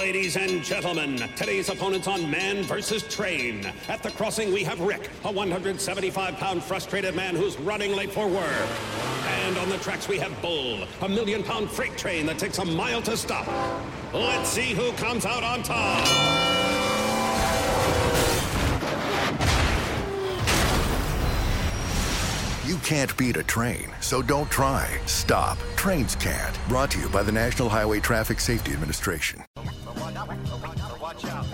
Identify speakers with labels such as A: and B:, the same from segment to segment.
A: Ladies and gentlemen, today's opponents on Man versus Train. At the crossing, we have Rick, a 175-pound frustrated man who's running late for work. And on the tracks, we have Bull, a million-pound freight train that takes a mile to stop. Let's see who comes out on top.
B: You can't beat a train, so don't try. Stop. Trains can't. Brought to you by the National Highway Traffic Safety Administration.
C: Watch out.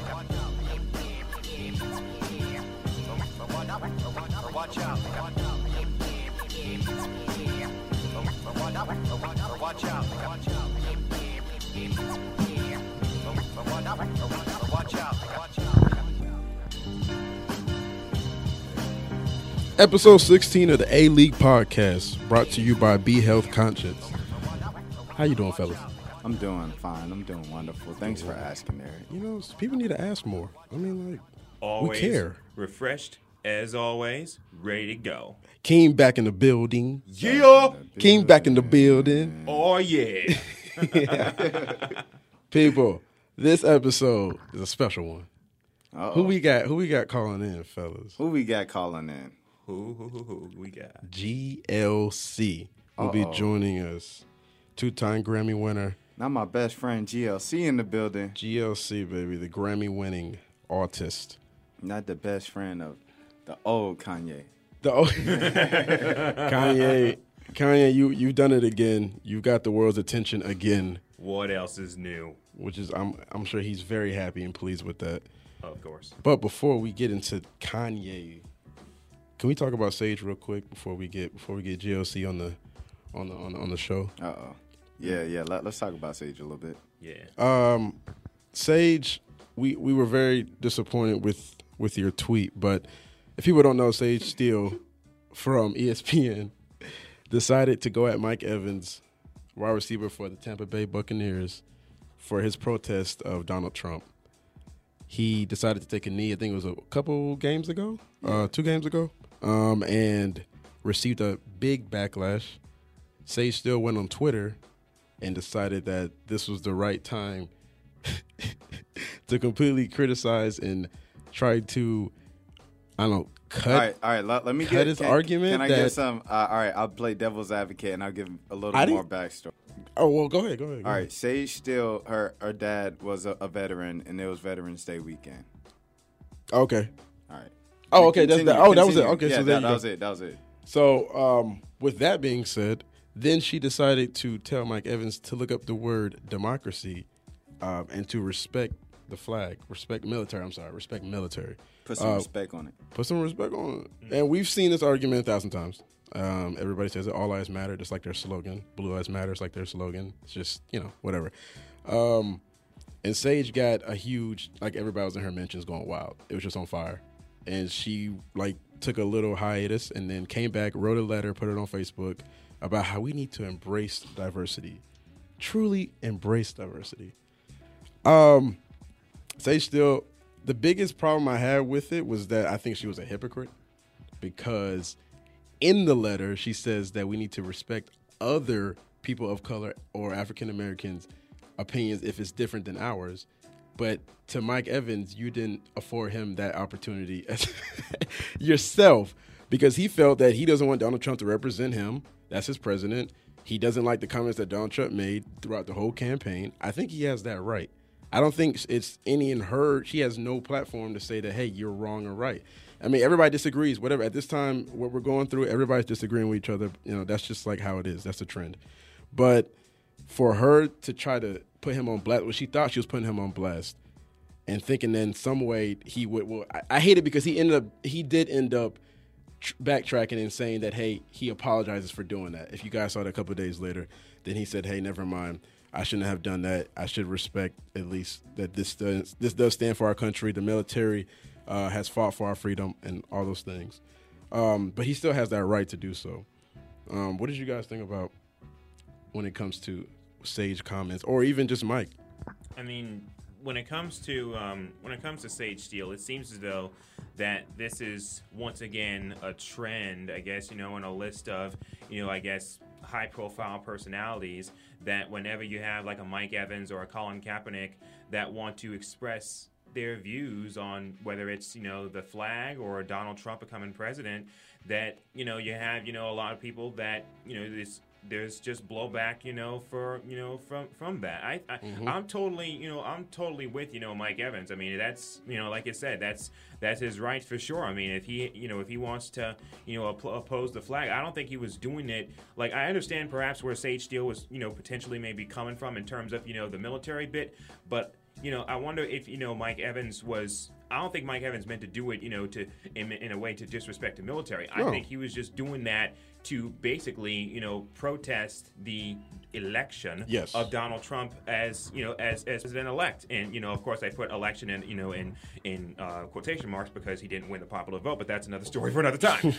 D: Episode 16 of the A-League podcast, brought to you by Be Health Conscience. How you doing, fellas?
E: I'm doing fine. I'm doing wonderful. Thanks for asking, Eric.
D: You know, people need to ask more. I mean, like,
F: always
D: we care.
F: Refreshed, as always, ready to go.
D: King back in the building.
F: Yeah!
D: King back in the building.
F: Oh, yeah.
D: People, this episode is a special one.
E: Uh-oh.
D: Who we got calling in, fellas?
E: Who we got calling in?
F: Who we got?
D: GLC will be joining us. Two-time Grammy winner.
E: Not my best friend GLC in the building.
D: GLC, baby, the Grammy-winning artist.
E: Not the best friend of the old Kanye.
D: Kanye, you've done it again. You got the world's attention again.
F: What else is new?
D: Which is, I'm sure he's very happy and pleased with that.
F: Of course.
D: But before we get into Kanye, can we talk about Sage real quick before we get GLC on the show?
E: Uh-oh. Yeah. Let's talk about Sage a little bit.
F: Yeah.
D: Sage, we were very disappointed with your tweet, but if people don't know, Sage Steele from ESPN decided to go at Mike Evans, wide receiver for the Tampa Bay Buccaneers, for his protest of Donald Trump. He decided to take a knee, I think it was a couple games ago, 2 games ago, and received a big backlash. Sage Steele went on Twitter and decided that this was the right time to completely criticize and try to, I don't know, cut.
E: All right. Let me
D: cut
E: get
D: his argument.
E: Can I get some? All right, I'll play devil's advocate and I'll give a little more backstory.
D: Oh, well, go ahead.
E: All right, Sage Steele, her dad was a veteran, and it was Veterans Day weekend.
D: Okay.
E: All right.
D: Oh, okay. That was it. Okay,
E: yeah,
D: so
E: that was it.
D: So, with that being said, then she decided to tell Mike Evans to look up the word democracy, and to respect the flag, respect military.
E: Put some respect on it.
D: Put some respect on it. And we've seen this argument 1,000 times. Everybody says that all lives matter, just like their slogan. Blue lives matter, just like their slogan. It's just, whatever. And Sage got a huge, like, everybody was in her mentions going wild. It was just on fire. And she, took a little hiatus and then came back, wrote a letter, put it on Facebook about how we need to embrace diversity. Truly embrace diversity. Sage Steele, the biggest problem I had with it was that I think she was a hypocrite, because in the letter she says that we need to respect other people of color or African Americans' opinions if it's different than ours. But to Mike Evans, you didn't afford him that opportunity yourself, because he felt that he doesn't want Donald Trump to represent him. That's his president. He doesn't like the comments that Donald Trump made throughout the whole campaign. I think he has that right. I don't think it's any in her. She has no platform to say that, hey, you're wrong or right. I mean, everybody disagrees. Whatever. At this time, what we're going through, everybody's disagreeing with each other. That's just like how it is. That's the trend. But for her to try to put him on blast, well, she thought she was putting him on blast, and thinking that in some way he would. Well, I hate it because he did end up backtracking and saying that, hey, he apologizes for doing that. If you guys saw it a couple of days later, then he said, hey, never mind. I shouldn't have done that. I should respect at least that this does stand for our country. The military has fought for our freedom and all those things. But he still has that right to do so. What did you guys think about when it comes to Sage comments, or even just Mike?
F: I mean, when it comes to Sage Steele, it seems as though that this is once again a trend, I guess, in a list of, I guess, high-profile personalities that whenever you have like a Mike Evans or a Colin Kaepernick that want to express their views on whether it's the flag or Donald Trump becoming president, that you have a lot of people that there's just blowback from that. I'm totally with Mike Evans. I mean, that's like I said, that's his right for sure. I mean, if he wants to oppose the flag, I don't think he was doing it. Like, I understand perhaps where Sage Steele was potentially maybe coming from in terms of the military bit, but I wonder if Mike Evans was. I don't think Mike Evans meant to do it to in a way to disrespect the military.
D: No.
F: I think he was just doing that to basically protest the election of Donald Trump as president-elect. And of course I put election in quotation marks because he didn't win the popular vote, but that's another story for another time.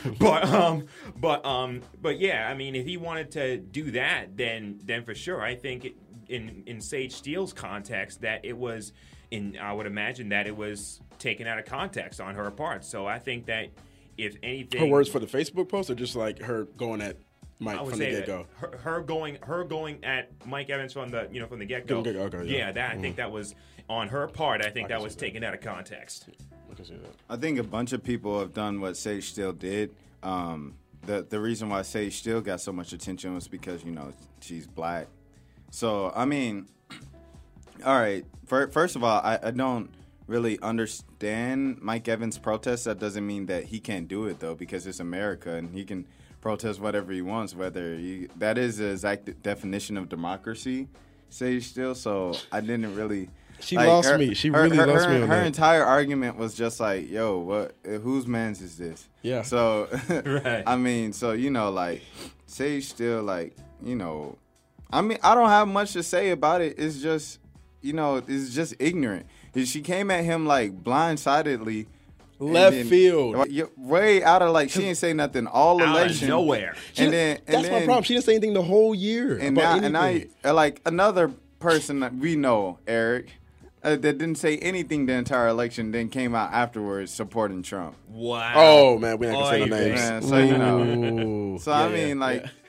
F: but yeah, I mean, if he wanted to do that, then for sure I think in Sage Steele's context that it was I would imagine that it was taken out of context on her part. So I think that if anything,
D: her words for the Facebook post, or just like her going at Mike
F: I would
D: from the
F: say
D: get go.
F: Her going at Mike Evans from the from the get go.
D: Okay, yeah.
F: That I think that was on her part. I think that was taken out of context.
D: I can see that.
E: I think a bunch of people have done what Sage Steele did. The reason why Sage Steele got so much attention was because she's black. So I mean, all right. First of all, I don't really understand Mike Evans' protest. That doesn't mean that he can't do it though, because it's America and he can protest whatever he wants. That is the exact definition of democracy, Sage Steele. So I didn't really.
D: She lost me. She really lost me on
E: her
D: that.
E: entire argument was just like, "Yo, what? Whose man's is this?"
D: Yeah.
E: So,
F: Right.
E: I mean, so like, Sage Steele, like, I mean, I don't have much to say about it. It's just, it's just ignorant. She came at him like blindsidedly.
D: Left field.
E: Way out of she didn't say nothing all
F: Out of
E: election.
F: nowhere.
D: That's my problem. She didn't say anything the whole year.
E: And I like another person that we know, Eric, that didn't say anything the entire election, then came out afterwards supporting Trump.
F: Wow.
D: Oh man, we not gonna say no names.
E: Man, so
D: Ooh.
E: So I mean,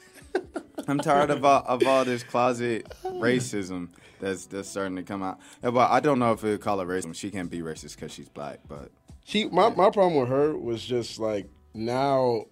E: I'm tired of all this closet racism that's starting to come out. Yeah, but I don't know if we would call her racism. She can't be racist because she's black. But
D: my problem with her was just like now,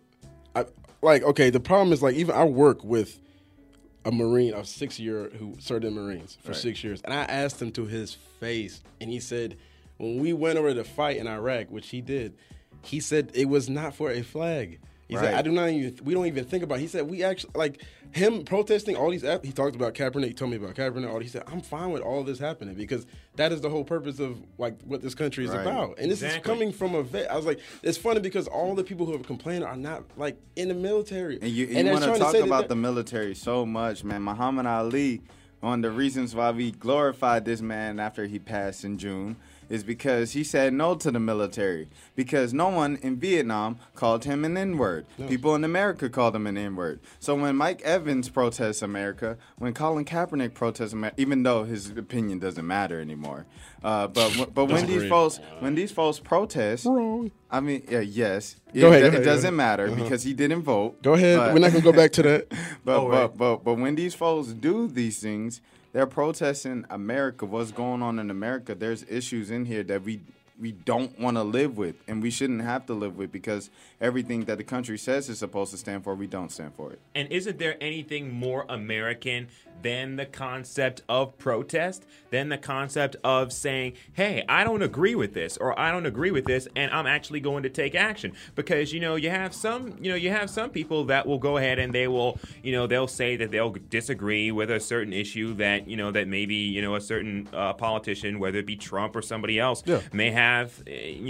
D: okay. The problem is like even I work with a Marine, a 6-year who served in Marines for 6 years, and I asked him to his face, and he said when we went over to fight in Iraq, which he did, he said it was not for a flag. He said, we don't even think about it. He said, we actually, like, him protesting all these, he talked about Kaepernick, he told me about Kaepernick, he said, I'm fine with all this happening because that is the whole purpose of, like, what this country is about. And this is coming from a vet. I was like, it's funny because all the people who have complained are not, like, in the military.
E: And you want to talk about the military so much, man. Muhammad Ali, one of the reasons why we glorified this man after he passed in June is because he said no to the military. Because no one in Vietnam called him an N-word. No. People in America called him an N-word. So when Mike Evans protests America, when Colin Kaepernick protests America, even though his opinion doesn't matter anymore, but when these folks protest,
D: wrong.
E: I mean, yes,
D: go ahead,
E: it doesn't matter because he didn't vote.
D: Go ahead. We're not gonna go back to that.
E: But when these folks do these things, they're protesting America, what's going on in America. There's issues in here that we don't want to live with, and we shouldn't have to live with because everything that the country says is supposed to stand for, we don't stand for it.
F: And isn't there anything more American than the concept of protest, than the concept of saying, hey, I don't agree with this, or I don't agree with this, and I'm actually going to take action? Because, you have some people that will go ahead and they will, they'll say that they'll disagree with a certain issue that, that maybe, a certain politician, whether it be Trump or somebody else, may have,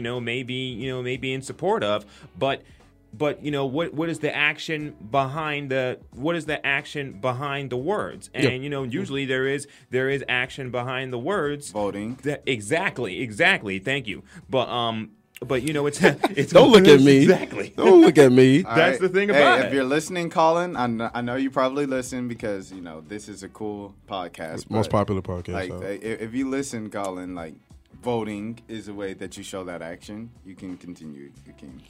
F: maybe in support of, but what is the action behind the words? And usually there is action behind the words.
E: Voting.
F: Exactly. Thank you. But it's
D: don't look at me.
F: Exactly.
D: Don't look at me.
F: That's the thing about it.
E: If you're listening, Colin, I know you probably listen because this is a cool podcast.
D: Most popular podcast.
E: Like if you listen, Colin, like voting is a way that you show that action. You can continue. You can.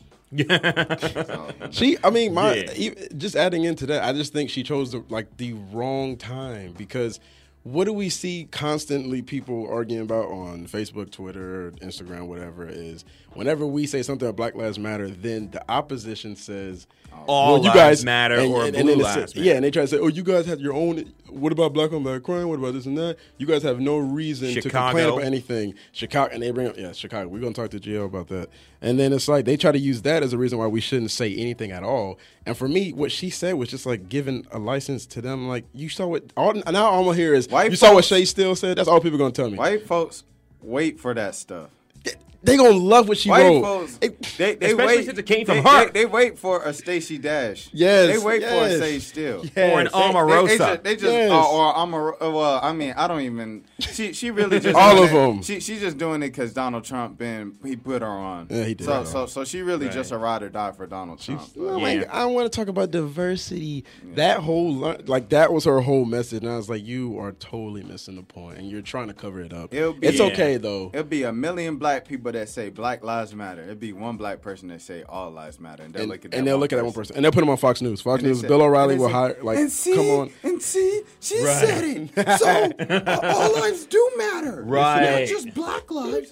D: Just adding into that, I just think she chose the wrong time, because what do we see constantly people arguing about on Facebook, Twitter, Instagram, whatever, is whenever we say something about Black Lives Matter, then the opposition says
F: all lives matter or blue lives matter.
D: Yeah, and they try to say, oh, you guys have your own. What about black on black crime? What about this and that? You guys have no reason to complain about anything. Chicago, and they bring up, Chicago. We're going to talk to GL about that. And then it's like they try to use that as a reason why we shouldn't say anything at all. And for me, what she said was just like giving a license to them. Like, you saw what, now all I'm going to hear is, saw what Shay Steele said? That's all people are going to tell me.
E: White folks wait for that stuff.
D: They gonna love what she wrote.
E: Folks, they
F: especially
E: wait,
F: since it came from her.
E: They wait for a Stacey Dash.
D: Yes,
E: they wait for a Sage Steele
F: or an Omarosa.
E: They just or Omarosa. Well, I mean, I don't even. She really just
D: all of them.
E: She's just doing it because Donald Trump he put her on.
D: Yeah, he did.
E: So she really just a ride or die for Donald Trump.
D: I want to talk about diversity. Yeah. That whole that was her whole message, and I was like, you are totally missing the point, and you're trying to cover it up. It's okay though.
E: It'll be a million black people that say Black Lives Matter. It'd be one black person that say all lives matter, and they'll look at that.
D: And they'll look at that one person, and they'll put him on Fox News. Fox News. Bill O'Reilly will hire. Come on.
E: And see, she said it. So all lives do matter.
F: Right.
E: It's not just black lives.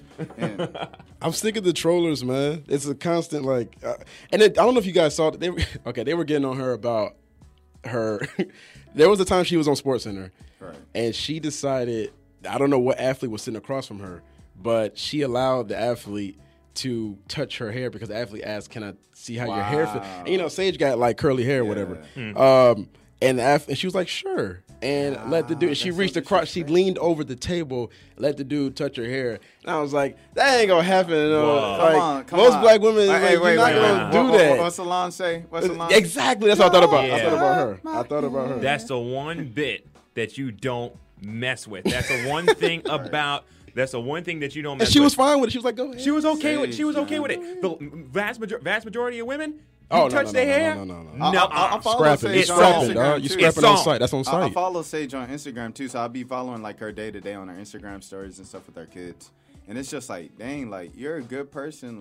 D: I'm sick of the trollers, man. It's a constant and I don't know if you guys saw that they were getting on her about her. There was a time she was on SportsCenter,
E: right,
D: and she decided, I don't know what athlete was sitting across from her, but she allowed the athlete to touch her hair because the athlete asked, "Can I see how your hair feels?" And, Sage got curly hair or whatever. And she was like, "Sure." And let the dude. She reached across. She leaned over the table, let the dude touch her hair. And I was like, "That ain't gonna happen."
E: Come
D: most
E: on.
D: black women, you're not gonna do that.
E: What's Salon say?
D: Exactly. That's what I thought about. I thought about her.
F: That's the one bit that you don't mess with. That's the one thing about. That's the one thing that you don't mess with.
D: And she was fine with it. She was like, "Go ahead."
F: She was okay with it. She was okay with it. The vast majority of women.
D: Touch
F: their hair?
D: No.
E: I follow
D: Scrap
E: Sage
D: it. It's
E: on
D: scrapping,
E: Instagram,
D: dog. You
E: too.
D: scrapping on site. That's on site.
E: I follow Sage on Instagram too, so I'll be following her day to day on her Instagram stories and stuff with her kids. And it's just dang, you're a good person.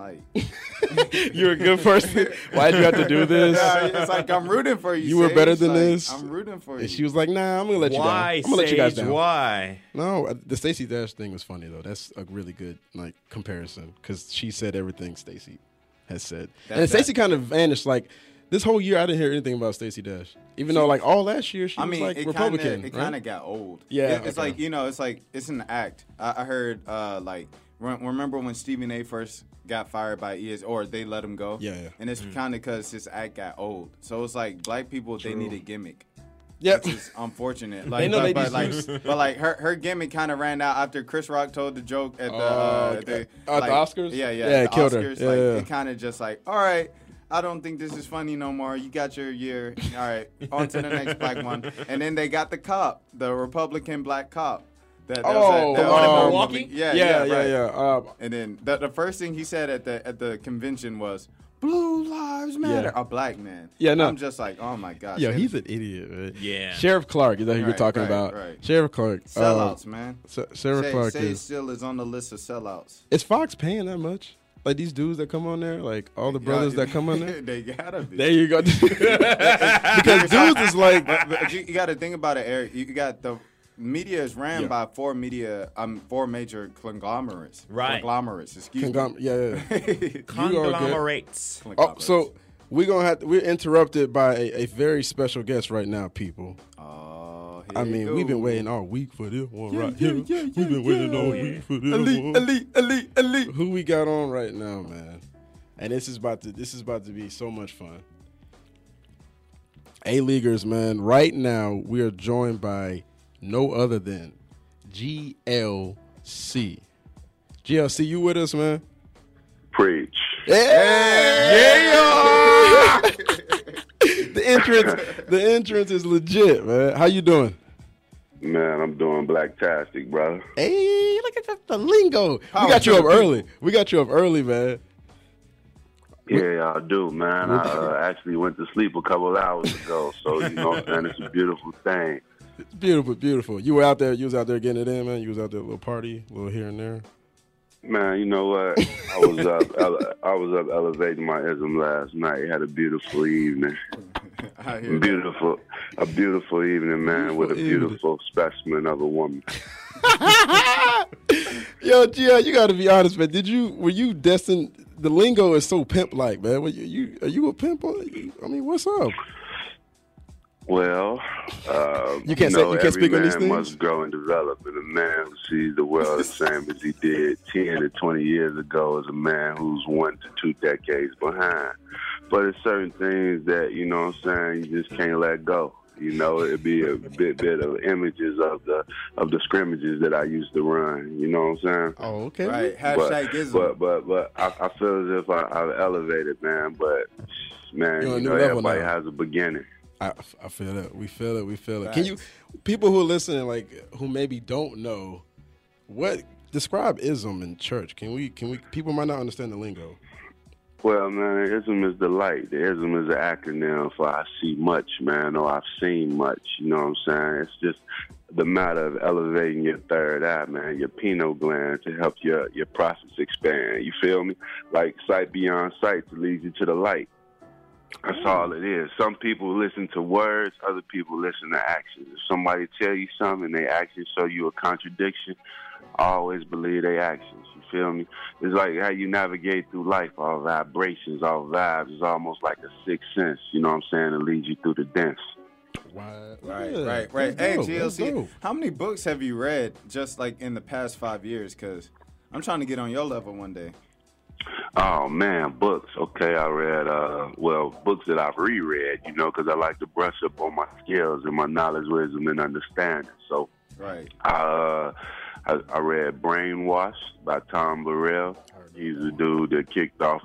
D: You're a good person. Why'd you have to do this?
E: Yeah, it's I'm rooting for you.
D: You were better than this.
E: I'm rooting for you.
D: And she was like, "Nah, I'm gonna let you down. I'm gonna let you guys down."
F: Why?
D: No, the Stacey Dash thing was funny though. That's a really good comparison because she said everything Stacey has said, and Stacey kind of vanished. This whole year, I didn't hear anything about Stacey Dash. Even though, all last year, she was Republican.
E: It kind of got old.
D: Yeah.
E: It's it's an act. I heard, remember when Stephen A. first got fired by ES, or they let him go?
D: Yeah.
E: And it's kind of because his act got old. So it's black people, they need a gimmick.
D: Yep.
E: Which is unfortunate.
D: They know
E: her gimmick kind of ran out after Chris Rock told the joke at the
D: Oscars?
E: Yeah,
D: it killed
E: Oscars.
D: her.
E: It kind of just all right, I don't think this is funny no more. You got your year. All right, on to the next black one. And then they got the Republican black cop.
F: The one in Milwaukee?
E: Yeah. And then the first thing he said at the convention was, "Blue lives matter." A black man.
D: Yeah, no.
E: I'm just oh my gosh.
D: Yeah, he's an idiot, man.
F: Yeah.
D: Sheriff Clark, is that who you're talking about?
E: Right.
D: Sheriff Clark.
E: Sellouts, man.
D: Sheriff Clark
E: Sage still is on the list of sellouts.
D: Is Fox paying that much? These dudes that come on there, all the brothers that come on there?
E: They gotta be.
D: There you go. Because dudes is
E: but you gotta think about it, Eric. You got the media is ran by four major conglomerates.
F: Right.
E: Conglomerates, excuse me.
F: Conglomerates.
D: So we're interrupted by a very special guest right now, people. We've been waiting all week for this one here. We've been waiting all week for this one. Elite. Who we got on right now, man? And this is about to be so much fun. A-Leaguers, man. Right now, we are joined by no other than GLC. GLC, you with us, man?
G: Preach.
D: Yeah. The entrance is legit, man. How you doing?
G: Man, I'm doing blacktastic, brother.
D: Hey, look at the lingo. We got you up early, man.
G: Yeah, I do, man. I actually went to sleep a couple hours ago, so you know what I'm saying? It's a beautiful thing.
D: It's beautiful, beautiful. You was out there getting it in, man? You was out there a little party, a little here and there?
G: Man, you know what? I was up elevating my ism last night. Had a beautiful evening.
E: I hear that.
G: A beautiful evening, man, with a beautiful specimen of a woman.
D: Yo, Gia, you got to be honest, man. Were you destined? The lingo is so pimp-like, man. Are you a pimp? I mean, what's up?
G: Well,
D: you can't speak on these
G: every man
D: things.
G: must grow and develop, and a man who sees the world the same as he did 10 to 20 years ago is a man who's 1 to 2 decades behind. But there's certain things that, you know what I'm saying, you just can't let go. You know, it'd be a bit of images of the scrimmages that I used to run. You know what I'm saying?
D: Oh, okay.
E: Right. Hashtag Gizmo.
G: But I feel as if I've elevated, man. But man,
D: You're on a
G: you
D: new
G: know,
D: level
G: everybody
D: now.
G: has a beginning.
D: I feel that. We feel it.
E: Facts.
D: Can you, people who are listening, like who maybe don't know, describe ism in church? Can we? People might not understand the lingo.
G: Well, man, ism is the light. The ism is an acronym for I see much, man, or I've seen much. You know what I'm saying? It's just the matter of elevating your third eye, man, your pineal gland to help your process expand. You feel me? Like sight beyond sight to lead you to the light. That's all it is. Some people listen to words, other people listen to actions. If somebody tell you something and they actions show you a contradiction, always believe their actions. You feel me? It's like how you navigate through life, all vibrations, all vibes. It's almost like a sixth sense, you know what I'm saying, to lead you through the dance.
D: Wow.
E: Right.
D: That's
E: Hey,
D: dope. That's
E: GLC,
D: dope.
E: how many books have you read just like in the past 5 years? Because I'm trying to get on your level one day.
G: Oh, man, books. Okay, I read, books that I've reread, you know, because I like to brush up on my skills and my knowledge, wisdom, and understanding. So
E: Right.
G: I read Brainwashed by Tom Burrell. He's the dude that kicked off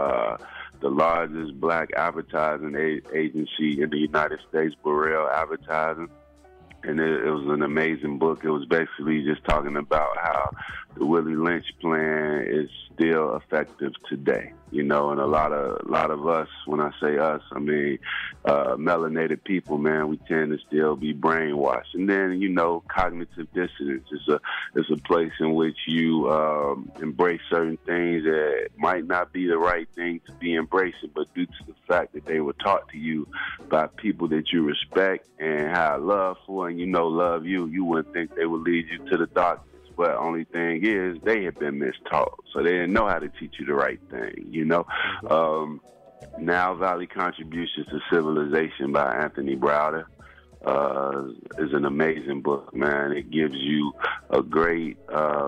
G: the largest black advertising agency in the United States, Burrell Advertising. And it was an amazing book. It was basically just talking about how the Willie Lynch plan is still effective today, you know, and a lot of us, when I say us, I mean melanated people, man, we tend to still be brainwashed. And then, you know, cognitive dissonance is a place in which you embrace certain things that might not be the right thing to be embracing, but due to the fact that they were taught to you by people that you respect and have love for, and you know love you wouldn't think they would lead you to the darkness. But only thing is, they had been mistaught, so they didn't know how to teach you the right thing, you know. Now Valley Contributions to Civilization by Anthony Browder is an amazing book, man. It gives you a great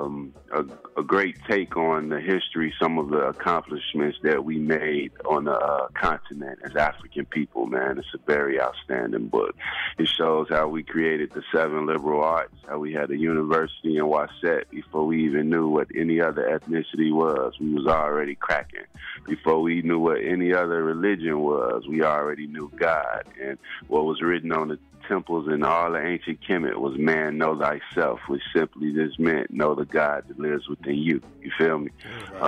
G: take on the history, some of the accomplishments that we made on the continent as African people, man. It's a very outstanding book. It shows how we created the 7 liberal arts, how we had a university in Wasset before we even knew what any other ethnicity was. We was already cracking. Before we knew what any other religion was, we already knew God. And what was written on the temples in all the ancient Kemet was man know thyself, which simply just meant know the God that lives within you. You feel me?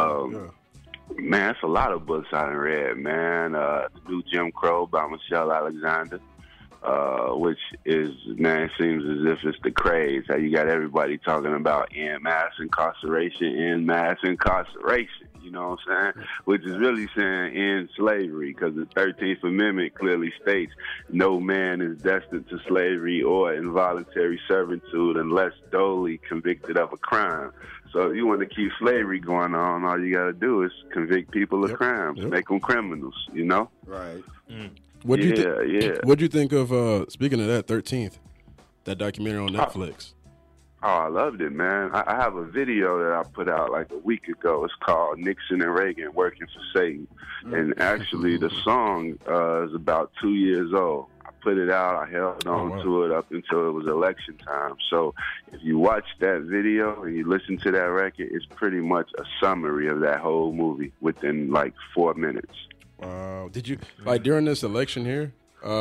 G: Man, it's a lot of books I done read, man. The New Jim Crow by Michelle Alexander, which is, man, it seems as if it's the craze. How you got everybody talking about en masse incarceration. You know what I'm saying? Which is really saying end slavery, because the 13th Amendment clearly states no man is destined to slavery or involuntary servitude unless duly convicted of a crime. So if you want to keep slavery going on, all you got to do is convict people of crimes, make them criminals, you know?
E: Right.
D: What'd you think of, speaking of that, 13th, that documentary on Netflix?
G: Oh, I loved it, man. I have a video that I put out like a week ago. It's called Nixon and Reagan Working for Satan. And actually, the song is about 2 years old. I put it out. I held on to it up until it was election time. So if you watch that video and you listen to that record, it's pretty much a summary of that whole movie within like 4 minutes.
D: Wow. Did you, like during this election here,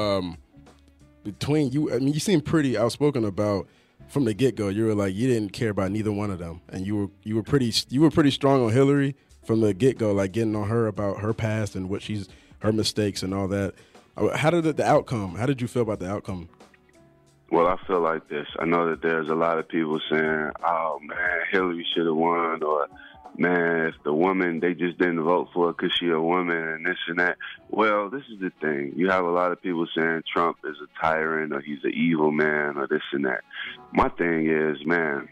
D: between you, I mean, you seem pretty outspoken about, from the get-go, you were like, you didn't care about neither one of them, and you were pretty strong on Hillary from the get-go, like getting on her about her past and her mistakes and all that. How did the outcome? How did you feel about the outcome?
G: Well, I feel like this. I know that there's a lot of people saying, "Oh man, Hillary should have won," or man, if the woman, they just didn't vote for her because she a woman and this and that. Well, this is the thing. You have a lot of people saying Trump is a tyrant or he's an evil man or this and that. My thing is, man,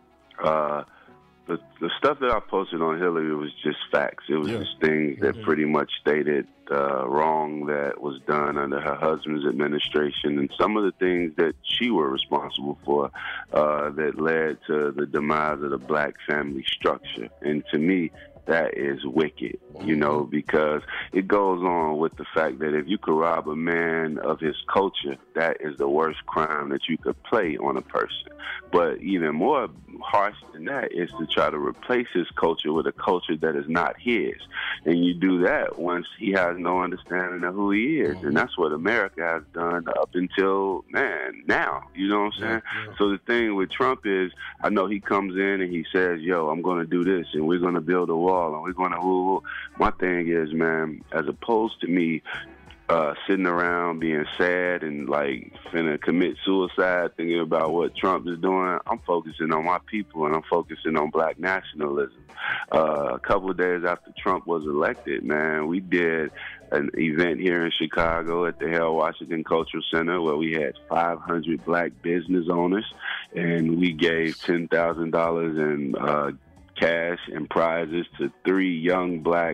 G: the stuff that I posted on Hillary was just facts. It was just things that pretty much stated wrong that was done under her husband's administration, and some of the things that she were responsible for that led to the demise of the black family structure. And to me, that is wicked, you know, because it goes on with the fact that if you could rob a man of his culture, that is the worst crime that you could play on a person. But even more harsh than that is to try to replace his culture with a culture that is not his. And you do that once he has no understanding of who he is. And that's what America has done up until, man, now. You know what I'm saying? So the thing with Trump is, I know he comes in and he says, yo, I'm going to do this and we're going to build a wall and we're going to My thing is, man, as opposed to me sitting around being sad and like finna commit suicide thinking about what Trump is doing, I'm focusing on my people and I'm focusing on black nationalism. A couple of days after Trump was elected, man, we did an event here in Chicago at the Harold Washington Cultural Center where we had 500 black business owners and we gave $10,000 in cash and prizes to 3 young black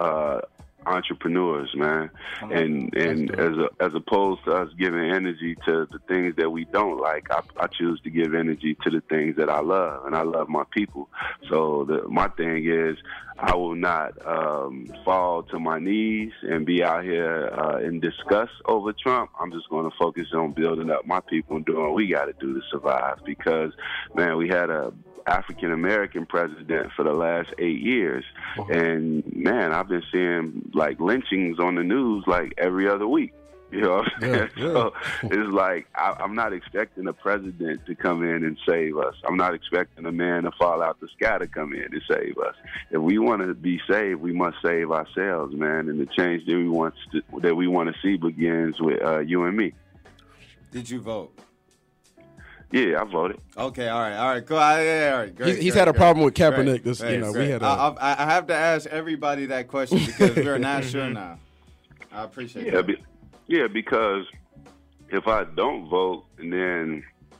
G: entrepreneurs, man. And as opposed to us giving energy to the things that we don't like, I choose to give energy to the things that I love, and I love my people. So my thing is, I will not fall to my knees and be out here in disgust over Trump. I'm just going to focus on building up my people and doing what we got to do to survive, because, man, we had a African-American president for the last 8 years. And, man, I've been seeing, like, lynchings on the news, like, every other week. You know what I'm saying? So it's like, I'm not expecting a president to come in and save us. I'm not expecting a man to fall out the sky to come in and save us. If we want to be saved, we must save ourselves, man. And the change that we want to see begins with you and me.
E: Did you vote?
G: Yeah, I voted.
E: Okay, all right, cool. All right, great.
D: He's had a problem with Kaepernick.
E: Great.
D: We had.
E: I have to ask everybody that question because we're not sure now. I appreciate that.
G: Yeah, because if I don't vote and then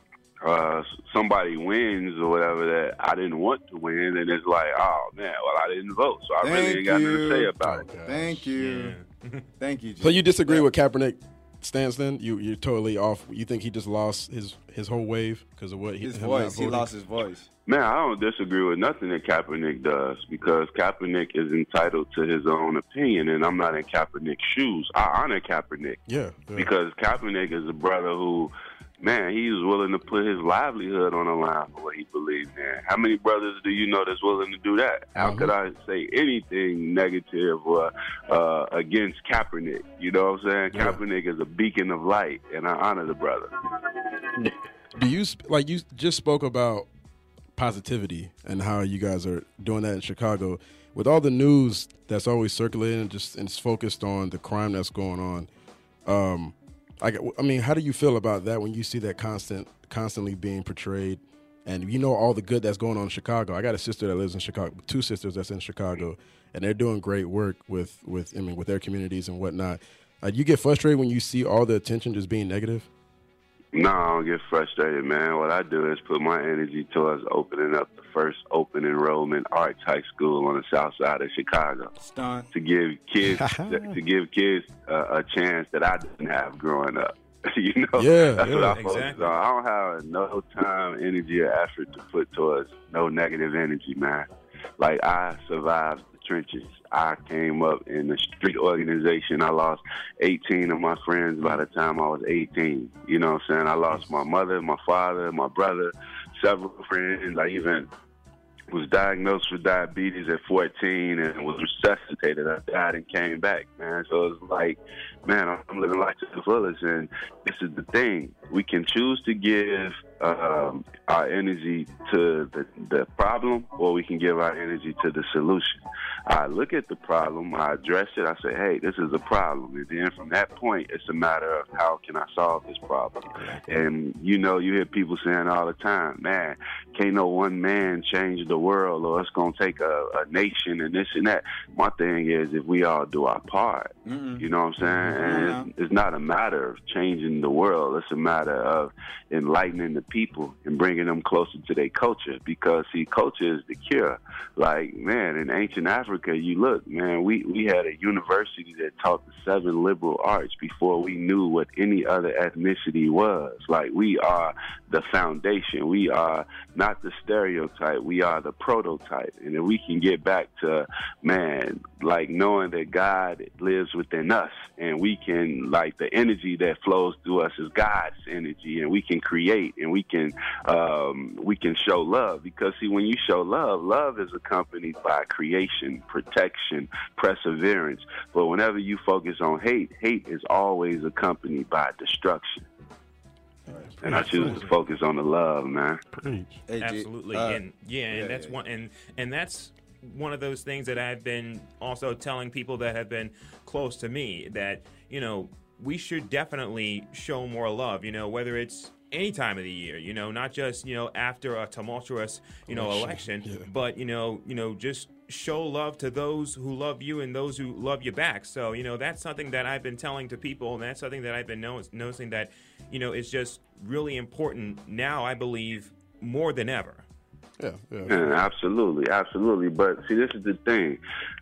G: somebody wins or whatever that I didn't want to win, and it's like, oh man, well I didn't vote, so I really ain't got nothing to say about it.
E: Thank you, thank you. Jim.
D: So you disagree with Kaepernick? Stance then you're totally off. You think he just lost his whole wave because of what
E: his voice? He lost his voice.
G: Man, I don't disagree with nothing that Kaepernick does because Kaepernick is entitled to his own opinion, and I'm not in Kaepernick's shoes. I honor Kaepernick, because Kaepernick is a brother who, man, he was willing to put his livelihood on the line for what he believes in. How many brothers do you know that's willing to do that? How could I say anything negative or against Kaepernick? You know what I'm saying? Yeah. Kaepernick is a beacon of light, and I honor the brother.
D: Do you, like you just spoke about positivity and how you guys are doing that in Chicago, with all the news that's always circulating and it's focused on the crime that's going on? I mean, how do you feel about that when you see that constantly being portrayed, and you know all the good that's going on in Chicago? I got a sister that lives in Chicago, 2 sisters that's in Chicago, and they're doing great work with their communities and whatnot. You get frustrated when you see all the attention just being negative?
G: No, I don't get frustrated, man. What I do is put my energy towards opening up the first open enrollment arts high school on the south side of Chicago. To give kids a chance that I didn't have growing up. You know, that's what I focus on. I don't have no time, energy, or effort to put towards no negative energy, man. Like, I survived the trenches. I came up in the street organization. I lost 18 of my friends by the time I was 18. You know what I'm saying? I lost my mother, my father, my brother, several friends. I even was diagnosed with diabetes at 14 and was resuscitated. I died and came back, man. So it's like, man, I'm living life to the fullest. And this is the thing. We can choose to give our energy to the problem, or we can give our energy to the solution. I look at the problem, I address it, I say, hey, this is a problem. And then from that point, it's a matter of how can I solve this problem. And, you hear people saying all the time, man, can't no one man change the world, or it's going to take a nation and this and that. My thing is, if we all do our part, you know what I'm saying? And it's not a matter of changing the world. It's a matter of enlightening the people and bringing them closer to their culture, because, see, culture is the cure. Like, man, in ancient Africa, you look, man, we had a university that taught the 7 liberal arts before we knew what any other ethnicity was. Like, we are the foundation. We are not the stereotype. We are the prototype. And if we can get back to, man, like knowing that God lives within us, and we can, like, the energy that flows through us is God's energy, and we can create, and we can show love. Because, see, when you show love, love is accompanied by creation, protection, perseverance. But whenever you focus on hate, hate is always accompanied by destruction. And I choose to focus on the love, man.
F: Absolutely. And that's one, and that's one of those things that I've been also telling people that have been close to me, that, we should definitely show more love, whether it's any time of the year, not just, after a tumultuous, election, but, just show love to those who love you and those who love you back. So, that's something that I've been telling to people, and that's something that I've been noticing that, it's just really important now, I believe, more than ever.
G: Yeah, absolutely. But see, this is the thing,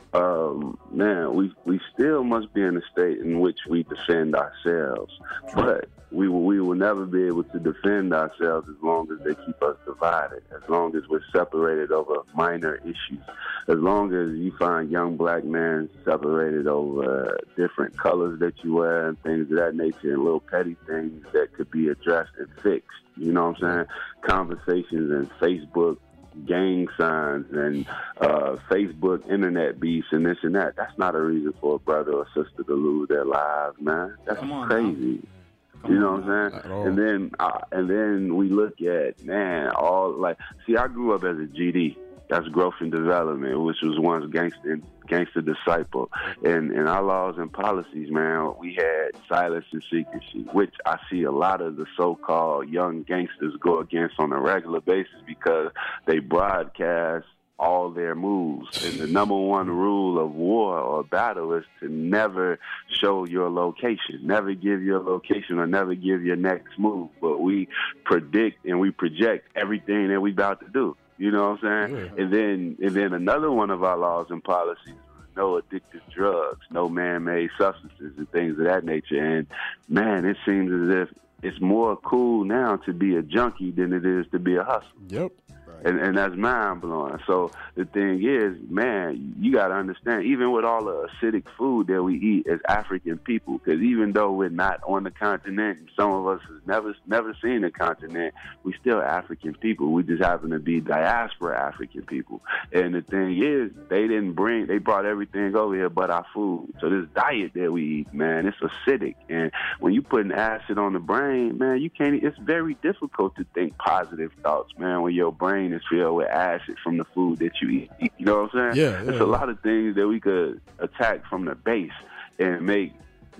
G: man. We still must be in a state in which we defend ourselves, but we will never be able to defend ourselves as long as they keep us divided, as long as we're separated over minor issues, as long as you find young black men separated over different colors that you wear and things of that nature, and little petty things that could be addressed and fixed. You know what I'm saying? Conversations and Facebook gang signs and Facebook internet beefs and this and that. That's not a reason for a brother or sister to lose their lives, man. That's crazy. You know what I'm saying? And then we look at, man, see, I grew up as a GD. That's growth and development, which was once gangster disciple. And in our laws and policies, man, we had silence and secrecy, which I see a lot of the so-called young gangsters go against on a regular basis, because they broadcast all their moves. And the number one rule of war or battle is to never show your location, never give your location, or never give your next move. But we predict and we project everything that we about to do. You know what I'm saying? Yeah. And then another one of our laws and policies: no addictive drugs, no man-made substances, and things of that nature. And man, it seems as if it's more cool now to be a junkie than it is to be a hustler.
D: Yep.
G: And that's mind-blowing. So the thing is, man, you got to understand, even with all the acidic food that we eat as African people, because even though we're not on the continent, and some of us have never seen the continent, we still African people. We just happen to be diaspora African people. And the thing is, they brought everything over here but our food. So this diet that we eat, man, it's acidic. And when you put an acid on the brain, man, it's very difficult to think positive thoughts, man, when your brain is filled with acid from the food that you eat. You know what I'm saying?
D: Yeah.
G: There's a lot of things that we could attack from the base and make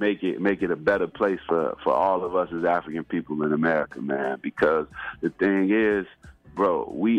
G: it a better place for all of us as African people in America, man. Because the thing is, bro, we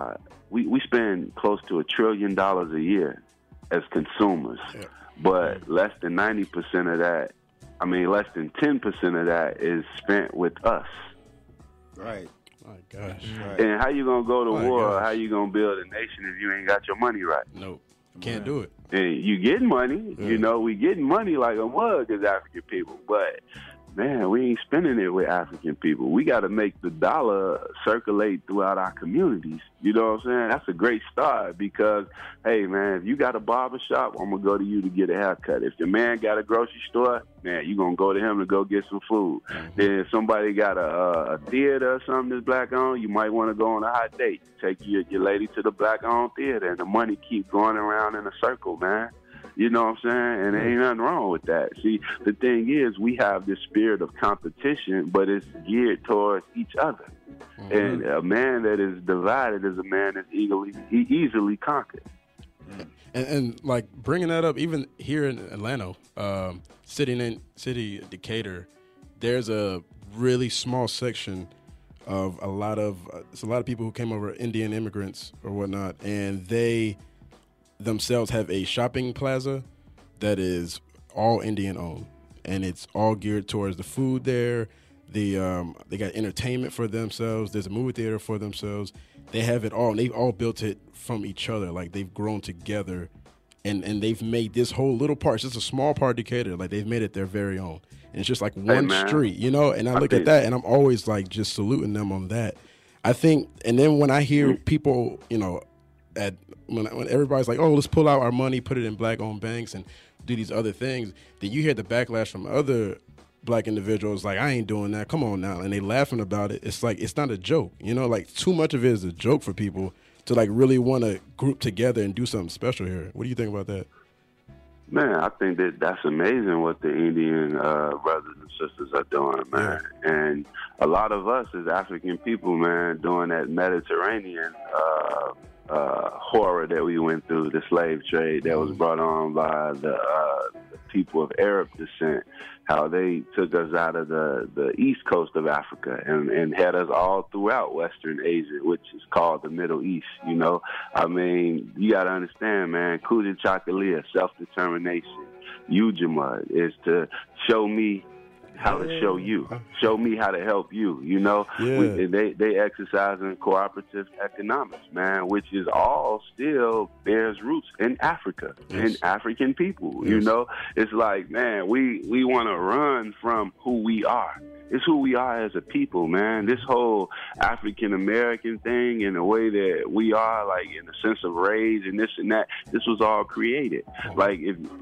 G: spend close to $1 trillion a year as consumers, but less than 90% of that, less than 10% of that is spent with us.
E: Right.
D: My gosh.
E: Right.
G: And how you gonna go to war? How you gonna build a nation if you ain't got your money right?
D: Nope. Can't do it.
G: And you getting money, we getting money like a mug as African people, but man, we ain't spending it with African people. We got to make the dollar circulate throughout our communities. You know what I'm saying? That's a great start because, hey, man, if you got a barber shop, I'm going to go to you to get a haircut. If your man got a grocery store, man, you going to go to him to go get some food. Mm-hmm. Then if somebody got a theater or something that's black-owned, you might want to go on a hot date. Take your lady to the black-owned theater, and the money keep going around in a circle, man. You know what I'm saying? And there ain't nothing wrong with that. See, the thing is, we have this spirit of competition, but it's geared towards each other. And a man that is divided is a man that's easily conquered.
D: And like bringing that up, even here in Atlanta, city Decatur, there's a really small section of it's a lot of people who came over, Indian immigrants or whatnot, and they themselves have a shopping plaza that is all Indian owned, and it's all geared towards the food there. They got entertainment for themselves. There's a movie theater for themselves. They have it all, and they've all built it from each other. Like they've grown together, and they've made this whole little part. It's just a small part of Decatur. Like they've made it their very own, and it's just like one street, you know. And I look at that, and I'm always like just saluting them on that. I think, and then when I hear people, you know, when everybody's like, oh, let's pull out our money, put it in black-owned banks, and do these other things, then you hear the backlash from other black individuals like, I ain't doing that, come on now, and they laughing about it. It's like, it's not a joke, you know, like too much of it is a joke for people to like really want to group together and do something special here. What do you think about that?
G: Man, I think that's amazing what the Indian brothers and sisters are doing, man. Yeah. And a lot of us as African people, man, doing that Mediterranean horror that we went through, the slave trade that was brought on by the people of Arab descent, how they took us out of the east coast of Africa and had us all throughout Western Asia, which is called the Middle East, you know. I mean, you got to understand, man, Kuja Chakalia, self-determination, Ujamaa is to show me how to show you, show me how to help you, you know. They exercising cooperative economics, man, which is all still bears roots in Africa, in African people, you know. It's like, man, we want to run from who we are. It's who we are as a people, man. This whole African-American thing and the way that we are, like, in the sense of race and this and that, this was all created. Like,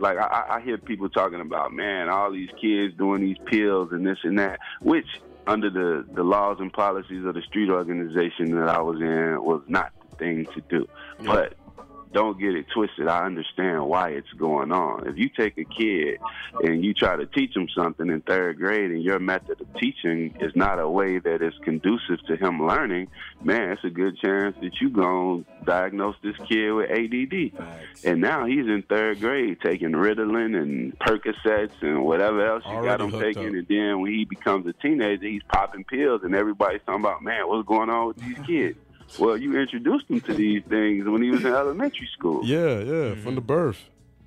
G: I hear people talking about, man, all these kids doing these pills and this and that, which under the laws and policies of the street organization that I was in was not the thing to do. But don't get it twisted. I understand why it's going on. If you take a kid and you try to teach him something in third grade and your method of teaching is not a way that is conducive to him learning, man, it's a good chance that you're going to diagnose this kid with ADD. Thanks. And now he's in third grade taking Ritalin and Percocets and whatever else you got him taking. And then when he becomes a teenager, he's popping pills and everybody's talking about, man, what's going on with these kids? Well, you introduced him to these things when he was in elementary school.
D: Yeah, from the birth,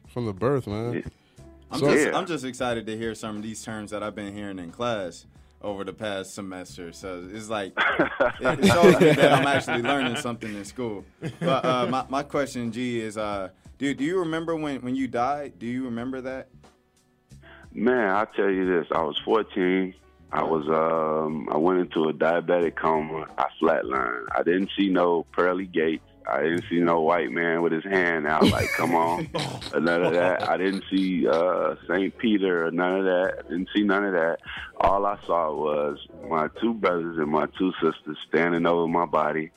D: man.
E: Yeah. I'm just excited to hear some of these terms that I've been hearing in class over the past semester. So it's like, it shows me that I'm actually learning something in school. But my question, G, is do you remember when you died? Do you remember that?
G: Man, I'll tell you this. I was 14. I went into a diabetic coma. I flatlined. I didn't see no pearly gates. I didn't see no white man with his hand out like, come on, none of that. I didn't see St. Peter or none of that. I didn't see none of that. All I saw was my two brothers and my two sisters standing over my body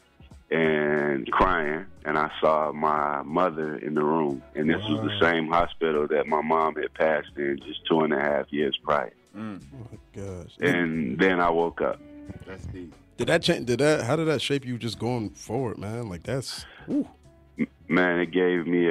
G: and crying, and I saw my mother in the room. And this was the same hospital that my mom had passed in just 2.5 years prior.
D: Oh my gosh!
G: And then I woke up.
E: That's deep.
D: Did that change? How did that shape you just going forward, man? Like that's. Whew.
G: Man, it gave me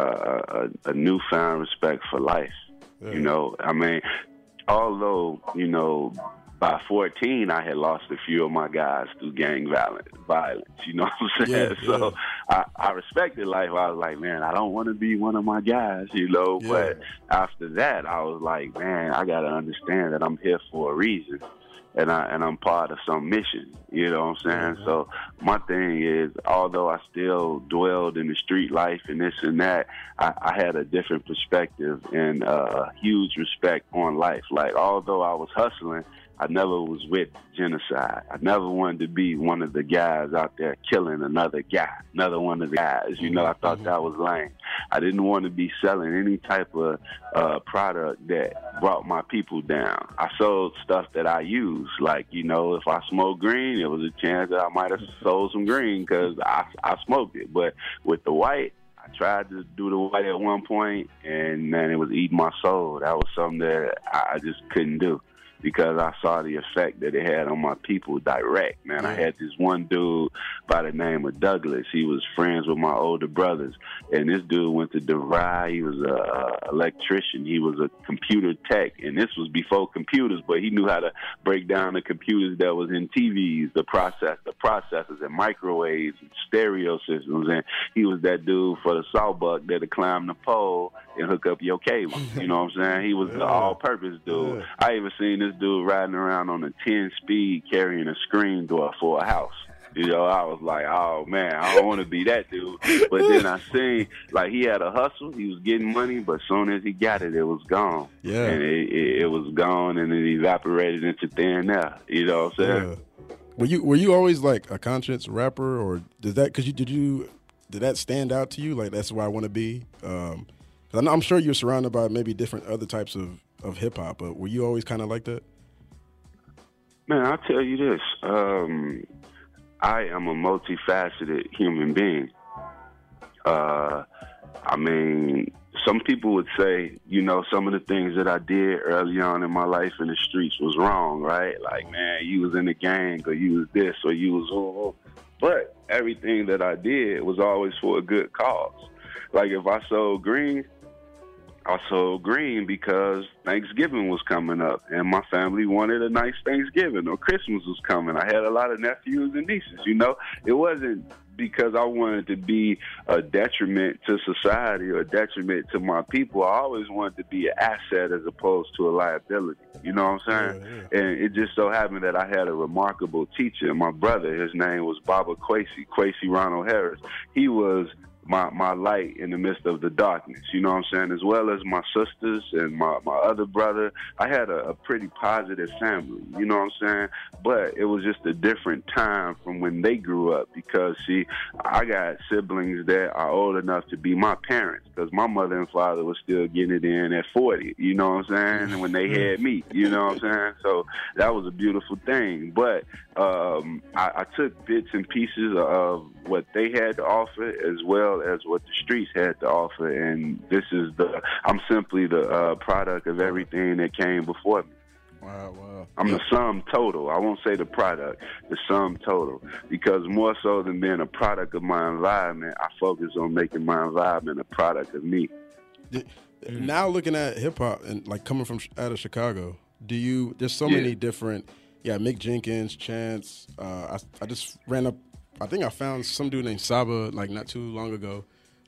G: a newfound respect for life. Yeah. You know, I mean, although, you know, by 14, I had lost a few of my guys through gang violence. You know what I'm saying? Yeah, so I respected life. I was like, man, I don't want to be one of my guys, you know. Yeah. But after that, I was like, man, I got to understand that I'm here for a reason. And I'm part of some mission, you know what I'm saying? Mm-hmm. So my thing is, although I still dwelled in the street life and this and that, I had a different perspective and huge respect on life. Like, although I was hustling, I never was with genocide. I never wanted to be one of the guys out there killing another one of the guys. You know, I thought that was lame. I didn't want to be selling any type of product that brought my people down. I sold stuff that I used. Like, you know, if I smoked green, it was a chance that I might have sold some green because I smoked it. But with the white, I tried to do the white at one point, and man, it was eating my soul. That was something that I just couldn't do, because I saw the effect that it had on my people direct, man. I had this one dude by the name of Douglas. He was friends with my older brothers, and this dude went to DeVry. He was a electrician. He was a computer tech, and this was before computers, but he knew how to break down the computers that was in TVs, the processors and microwaves and stereo systems, and he was that dude for the sawbuck that'd climb the pole and hook up your cable. You know what I'm saying? He was the all-purpose dude. I even seen this dude riding around on a 10-speed carrying a screen door for a house. You know, I was like, oh, man, I don't want to be that dude. But then I seen, like, he had a hustle. He was getting money, but as soon as he got it, it was gone. Yeah. And it was gone, and it evaporated into thin air. You know what I'm saying?
D: Yeah. Were you always, like, a conscious rapper, or did that stand out to you? Like, that's where I want to be? I'm sure you're surrounded by maybe different other types of hip-hop, but were you always kind of like that?
G: Man, I'll tell you this. I am a multifaceted human being. I mean, some people would say, you know, some of the things that I did early on in my life in the streets was wrong, right? Like, man, you was in the gang, or you was this, or you was... But everything that I did was always for a good cause. Like, if I sold green, I sold green because Thanksgiving was coming up, and my family wanted a nice Thanksgiving, or Christmas was coming. I had a lot of nephews and nieces, you know. It wasn't because I wanted to be a detriment to society or a detriment to my people. I always wanted to be an asset as opposed to a liability. You know what I'm saying? Yeah. And it just so happened that I had a remarkable teacher. My brother, his name was Baba Kwesi Ronald Harris. He was my light in the midst of the darkness, you know what I'm saying? As well as my sisters and my other brother. I had a pretty positive family, you know what I'm saying? But it was just a different time from when they grew up, because, see, I got siblings that are old enough to be my parents, because my mother and father was still getting it in at 40, you know what I'm saying? And when they had me, you know what I'm saying? So that was a beautiful thing. But I took bits and pieces of what they had to offer as well as what the streets had to offer, and I'm simply the product of everything that came before me.
D: Wow.
G: I'm the sum total. I won't say the product, the sum total, because more so than being a product of my environment, I focus on making my environment a product of me.
D: Now looking at hip hop and like coming from out of Chicago, there's so many different, Mick Jenkins, Chance. I just ran up. I think I found some dude named Saba like not too long ago,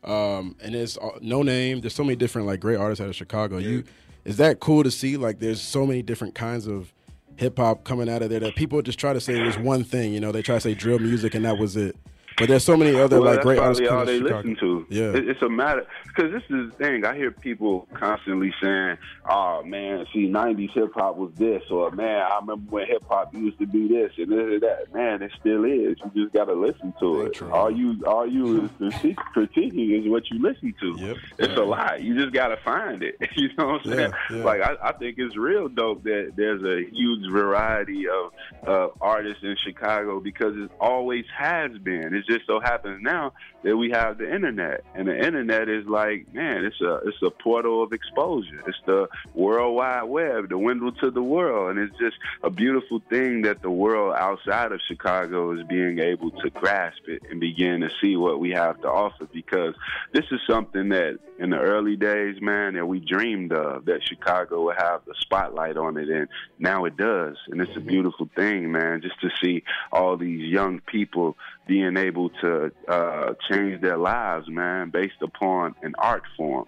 D: and there's No Name. There's so many different like great artists out of Chicago. Yeah. Is that cool to see? Like, there's so many different kinds of hip hop coming out of there that people just try to say it was one thing. You know, they try to say drill music and that was it. But there's so many other like great artists.
G: That's probably all they listen to. Yeah, it's a matter, because this is the thing. I hear people constantly saying, "Oh man, see, '90s hip hop was this," or "Man, I remember when hip hop used to be this and this and that." Man, it still is. You just got to listen to it. True. All you is critiquing is what you listen to. Yep. It's a lot. You just got to find it. You know what I'm saying? Yeah. Like I think it's real dope that there's a huge variety of artists in Chicago, because it always has been. It just so happens now that we have the internet, and the internet is like, man, it's a portal of exposure. It's the World Wide Web, the window to the world, and it's just a beautiful thing that the world outside of Chicago is being able to grasp it and begin to see what we have to offer, because this is something that in the early days, man, that we dreamed of, that Chicago would have the spotlight on it, and now it does, and it's a beautiful thing, man, just to see all these young people being able to change their lives, man, based upon an art form.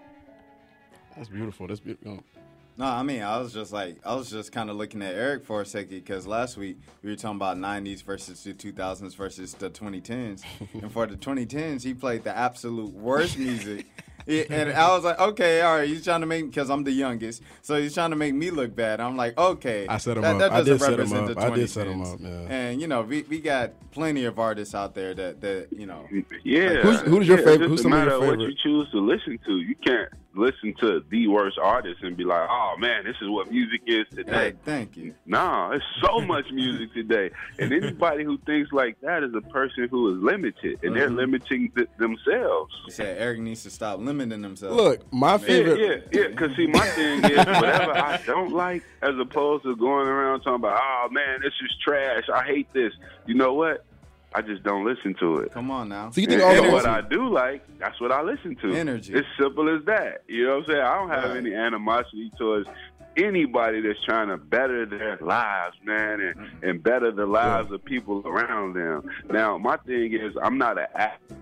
D: That's beautiful. That's beautiful.
E: No, I mean, I was just kind of looking at Eric for a second, because last week we were talking about 90s versus the 2000s versus the 2010s. And for the 2010s, he played the absolute worst music. And I was like, okay, all right, he's trying to make, because I'm the youngest, so he's trying to make me look bad. I'm like, okay.
D: I set him up.
E: That
D: I did
E: doesn't
D: set him
E: represent
D: up.
E: the 2010s.
D: I did set him up, yeah.
E: And, you know, we got plenty of artists out there that you know.
G: Yeah.
D: Who's your favorite? Who's some of your
G: favorite? What
D: favorite?
G: you choose to listen to. You can't. listen to the worst artists and be like, oh man, this is what music is today.
E: Hey, thank you.
G: No, there's so much music today. And anybody who thinks like that is a person who is limited, and they're limiting themselves.
E: You said Eric needs to stop limiting himself.
D: Look, my favorite.
G: Yeah. Because see, my thing is whatever I don't like, as opposed to going around talking about, oh man, this is trash. I hate this. You know what? I just don't listen to it.
E: Come on now.
D: So you think
G: And,
D: all
G: and
D: the
G: what I do like, that's what I listen to.
E: Energy.
G: It's simple as that. You know what I'm saying? I don't have
E: Right.
G: any animosity towards anybody that's trying to better their lives, man, and better the lives of people around them. Now, my thing is, I'm not an actor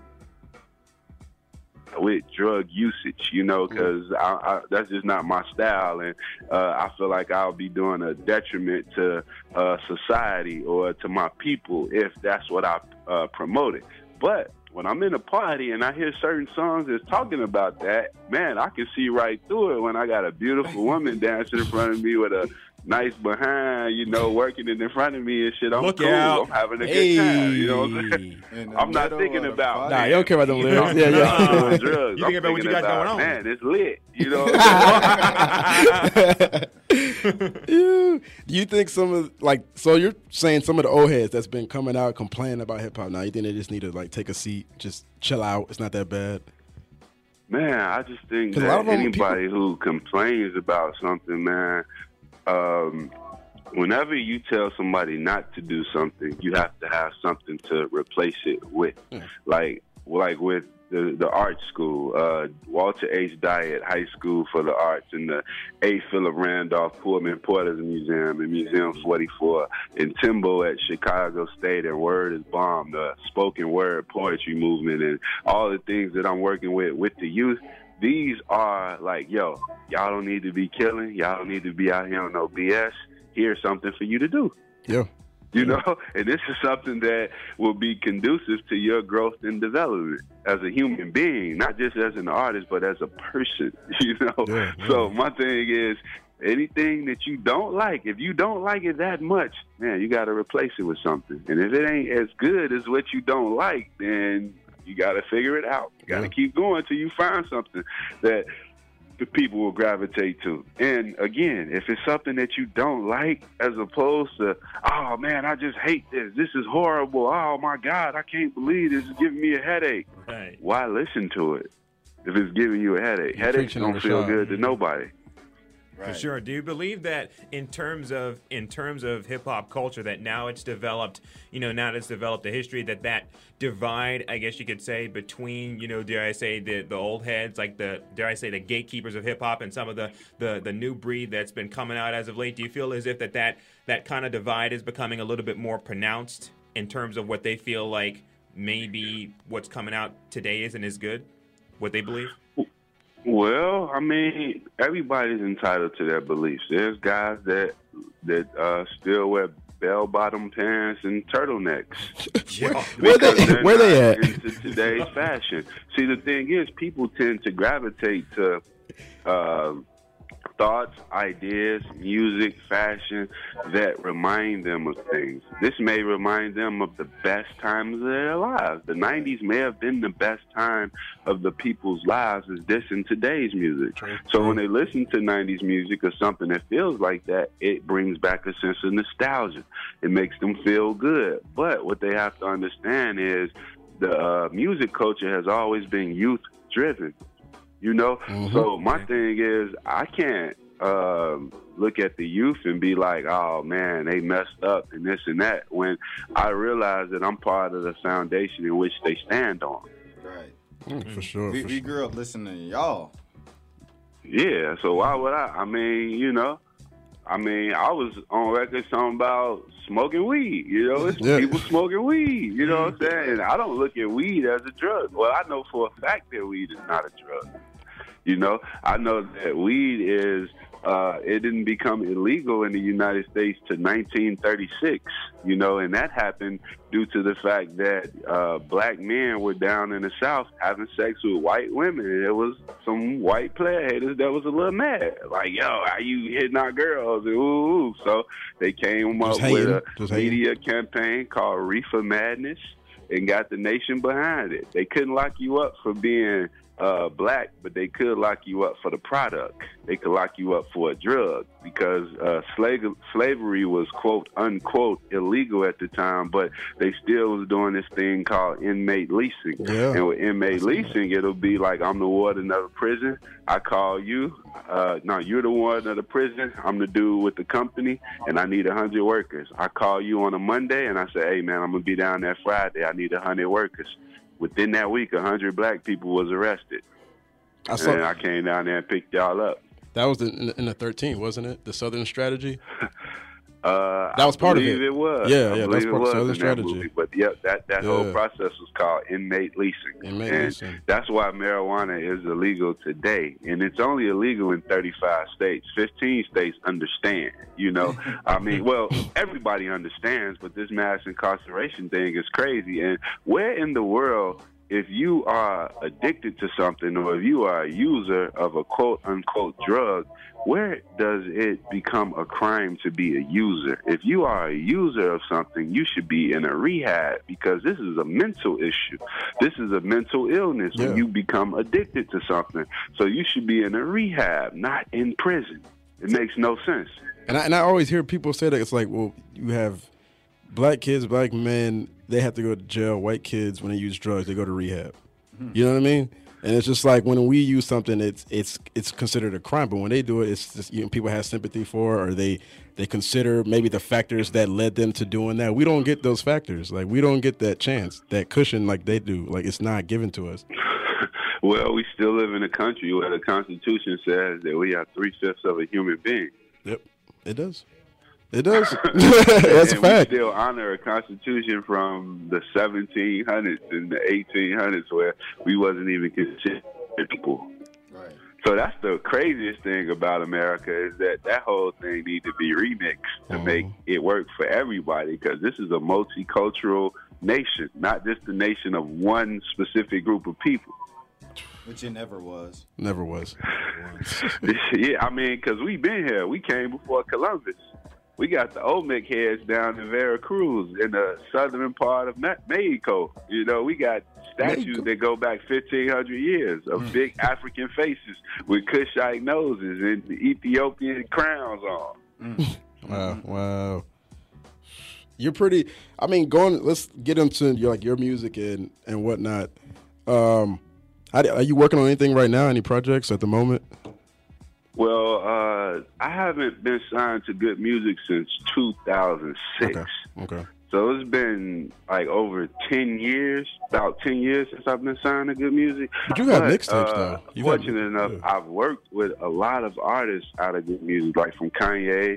G: with drug usage, you know, because that's just not my style, and I feel like I'll be doing a detriment to society or to my people if that's what I promoted. But when I'm in a party and I hear certain songs that's talking about that, man, I can see right through it when I got a beautiful woman dancing in front of me with a nice behind, you know, working in front of me and shit. I'm
F: Look
G: cool.
F: out.
G: I'm having a good time. You know what I'm saying?
E: In the
G: I'm not
E: middle
G: thinking
E: of the
G: about.
E: party.
D: Nah, you don't care about them lyrics.
G: I'm
D: Yeah, yeah.
G: doing drugs.
F: You think about what you got going on.
G: Man, it's lit. You know what I'm saying?
D: Do you think some of so you're saying some of the old heads that's been coming out complaining about hip hop now, you think they just need to like take a seat, just chill out? It's not that bad.
G: Man, I just think
D: 'Cause a lot
G: that
D: of them
G: anybody who complains about something, man, whenever you tell somebody not to do something, you have to have something to replace it with. Like with the art school, Walter H. Diet High School for the Arts, and the A. Philip Randolph Pullman Porter's Museum, and Museum 44, and Timbo at Chicago State, and Word is Bomb, the spoken word poetry movement, and all the things that I'm working with the youth. These are like, yo, y'all don't need to be killing. Y'all don't need to be out here on no BS. Here's something for you to do.
D: Yeah.
G: You know, and this is something that will be conducive to your growth and development as a human being, not just as an artist, but as a person, you know.
D: Yeah.
G: So my thing is, anything that you don't like, if you don't like it that much, man, you got to replace it with something. And if it ain't as good as what you don't like, then you got to figure it out. You got to keep going till you find something that the people will gravitate to. And again, if it's something that you don't like, as opposed to, oh man, I just hate this. This is horrible. Oh my God, I can't believe this is giving me a headache.
F: Right.
G: Why listen to it if it's giving you a headache?
D: You're
G: Headaches
D: preaching on
G: don't
D: the
G: feel
D: shot.
G: good to nobody.
F: For sure. Do you believe that in terms of hip hop culture that now it's developed, now that it's developed a history that divide, I guess you could say, between, dare I say the old heads, like the gatekeepers of hip hop and some of the new breed that's been coming out as of late? Do you feel as if that kind of divide is becoming a little bit more pronounced in terms of what they feel like maybe what's coming out today isn't as good, what they believe?
G: Well, I mean, everybody's entitled to their beliefs. There's guys that still wear bell-bottom pants and turtlenecks.
D: Where they at?
G: Into today's fashion. See, the thing is, people tend to gravitate to thoughts, ideas, music, fashion that remind them of things. This may remind them of the best times of their lives. The 90s may have been the best time of the people's lives as this in today's music. So when they listen to 90s music or something that feels like that, it brings back a sense of nostalgia. It makes them feel good. But what they have to understand is the music culture has always been youth-driven. So my thing is, I can't look at the youth and be like, oh man, they messed up and this and that, when I realize that I'm part of the foundation in which they stand on.
E: Right.
D: For sure.
E: We grew up listening to y'all.
G: Yeah, so why would I? I mean, I was on record talking about smoking weed. It's people smoking weed. You know what I'm saying? And I don't look at weed as a drug. Well, I know for a fact that weed is not a drug. I know that weed is, it didn't become illegal in the United States to 1936, and that happened due to the fact that black men were down in the South having sex with white women. And there was some white player haters that was a little mad. Like, yo, how you hitting our girls? And ooh. So they came up with a media campaign called Reefer Madness and got the nation behind it. They couldn't lock you up for being black, but they could lock you up for the product. They could lock you up for a drug because slavery was quote unquote illegal at the time, but they still was doing this thing called inmate leasing.
D: Yeah.
G: And with inmate leasing, it'll be like, I'm the warden of the prison. I call you. No, you're the warden of the prison. I'm the dude with the company, and I need 100 workers. I call you on a Monday, and I say, hey, man, I'm going to be down there Friday. I need 100 workers. Within that week, 100 black people was arrested. And I came down there and picked y'all up.
D: That was in the 13, wasn't it? The Southern Strategy? That was part of it.
G: I believe it was.
D: Yeah,
G: I
D: that's
G: believe
D: part of
G: it
D: Southern
G: was in
D: Strategy.
G: that movie. But yep, that whole process was called inmate leasing.
D: Leasing.
G: That's why marijuana is illegal today. And it's only illegal in 35 states. 15 states understand, you know. I mean, well, everybody understands, but this mass incarceration thing is crazy. And where in the world, if you are addicted to something or if you are a user of a quote-unquote drug, where does it become a crime to be a user? If you are a user of something, you should be in a rehab because this is a mental issue. This is a mental illness when you become addicted to something. So you should be in a rehab, not in prison. It makes no sense.
D: And I always hear people say that. It's like, well, you have black kids, black men, they have to go to jail. White kids, when they use drugs, they go to rehab. You know what I mean? And it's just like when we use something, it's considered a crime. But when they do it, it's just, you know, people have sympathy for it, or they consider maybe the factors that led them to doing that. We don't get those factors. Like, we don't get that chance, that cushion like they do. Like, it's not given to us.
G: Well, we still live in a country where the Constitution says that we are 3/5 of a human being.
D: Yep, it does. It does. That's a fact.
G: We still honor a constitution from the 1700s and the 1800s where we wasn't even considered people.
E: Right.
G: So that's the craziest thing about America is that whole thing needs to be remixed to make it work for everybody because this is a multicultural nation, not just the nation of one specific group of people.
E: Which it never was.
D: Never was.
G: Yeah, I mean, because we've been here. We came before Columbus. We got the Olmec heads down in Veracruz in the southern part of Mexico. You know, we got statues that go back 1,500 years of big African faces with Kushite noses and Ethiopian crowns on.
D: Wow. You're pretty. I mean, let's get into your music and whatnot. Are you working on anything right now? Any projects at the moment?
G: Well, I haven't been signed to Good Music since 2006.
D: Okay.
G: So it's been like over 10 years, about 10 years since I've been signed to Good Music.
D: But you have mixtapes, though.
G: Fortunate enough, I've worked with a lot of artists out of Good Music, like from Kanye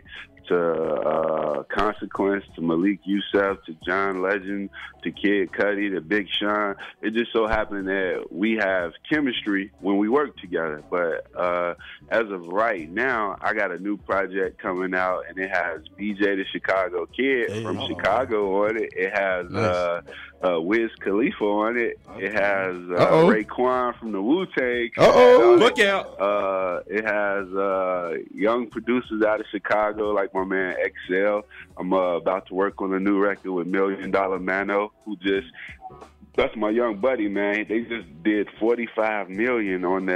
G: to Consequence, to Malik Youssef, to John Legend, to Kid Cudi, to Big Sean. It just so happened that we have chemistry when we work together. But as of right now, I got a new project coming out, and it has BJ the Chicago Kid from Chicago on it. It has Wiz Khalifa on it. It has Raekwon from the Wu-Tang.
F: Look out.
G: It has young producers out of Chicago, like my man XL. I'm about to work on a new record with $1 Million Mano, that's my young buddy, man. They just did $45 million on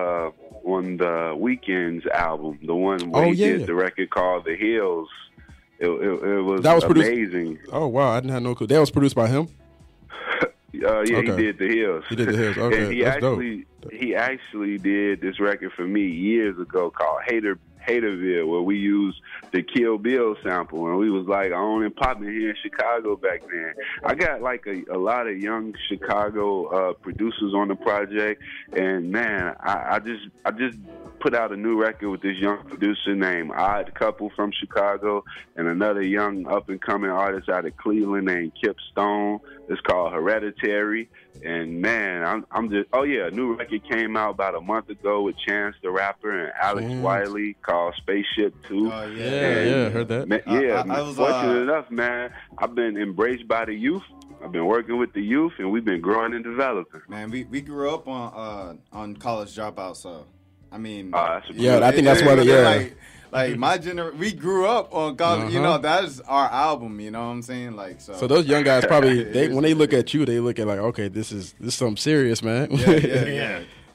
G: the Weeknd's album, the one where he did the record called The Hills. It was amazing.
D: Oh wow, I didn't have no clue. That was produced by him.
G: He did The Hills.
D: He did The Hills. Okay,
G: and he actually did this record for me years ago called Haterville, where we used the Kill Bill sample, and we was like on and popping here in Chicago back then. I got like a lot of young Chicago producers on the project, and man, I just put out a new record with this young producer named Odd Couple from Chicago, and another young up and coming artist out of Cleveland named Kip Stone. It's called Hereditary. And man, I'm just a new record came out about a month ago with Chance the Rapper and Alex Wiley called Spaceship 2.
E: Oh
D: yeah, heard that.
G: I was fortunate enough, man. I've been embraced by the youth. I've been working with the youth, and we've been growing and developing.
E: Man, we grew up on College Dropout, so I mean,
D: I think that's why
E: like my generation, we grew up on college. You know, that's our album. You know what I'm saying? Like
D: so those young guys probably when they look at you, they look at like, okay, this is something serious, man.
E: Yeah.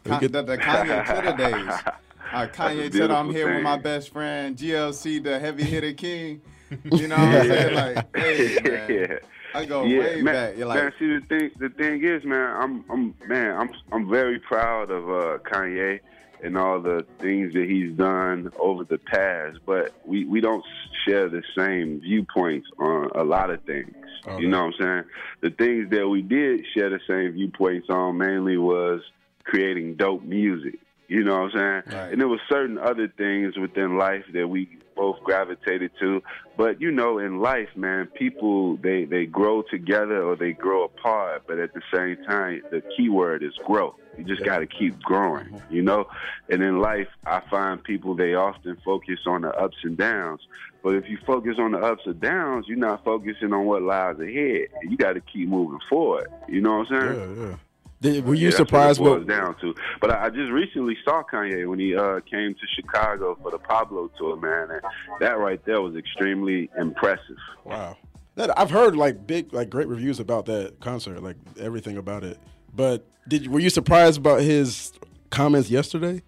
E: the Kanye Twitter days. Kanye said,
G: beautiful
E: "I'm here with
G: thing.
E: my best friend GLC, the heavy hitter king." You know what I'm saying? Like, hey, man.
G: Yeah.
E: I go way
G: man,
E: back. You're like,
G: man, see the thing is, man, I'm very proud of Kanye and all the things that he's done over the past, but we don't share the same viewpoints on a lot of things.
D: Okay.
G: You know what I'm saying? The things that we did share the same viewpoints on mainly was creating dope music. You know what I'm saying?
E: Right.
G: And there were certain other things within life that we both gravitated to. But, you know, in life, man, people, they grow together or they grow apart. But at the same time, the key word is growth. You just got to keep growing, you know? And in life, I find people, they often focus on the ups and downs. But if you focus on the ups and downs, you're not focusing on what lies ahead. You got to keep moving forward. You know what I'm saying?
D: Yeah. Were you
G: Yeah,
D: surprised?
G: That's what it boils down to. But I just recently saw Kanye when he came to Chicago for the Pablo tour, man, and that right there was extremely impressive.
D: Wow, I've heard great reviews about that concert, like everything about it. But were you surprised about his comments yesterday?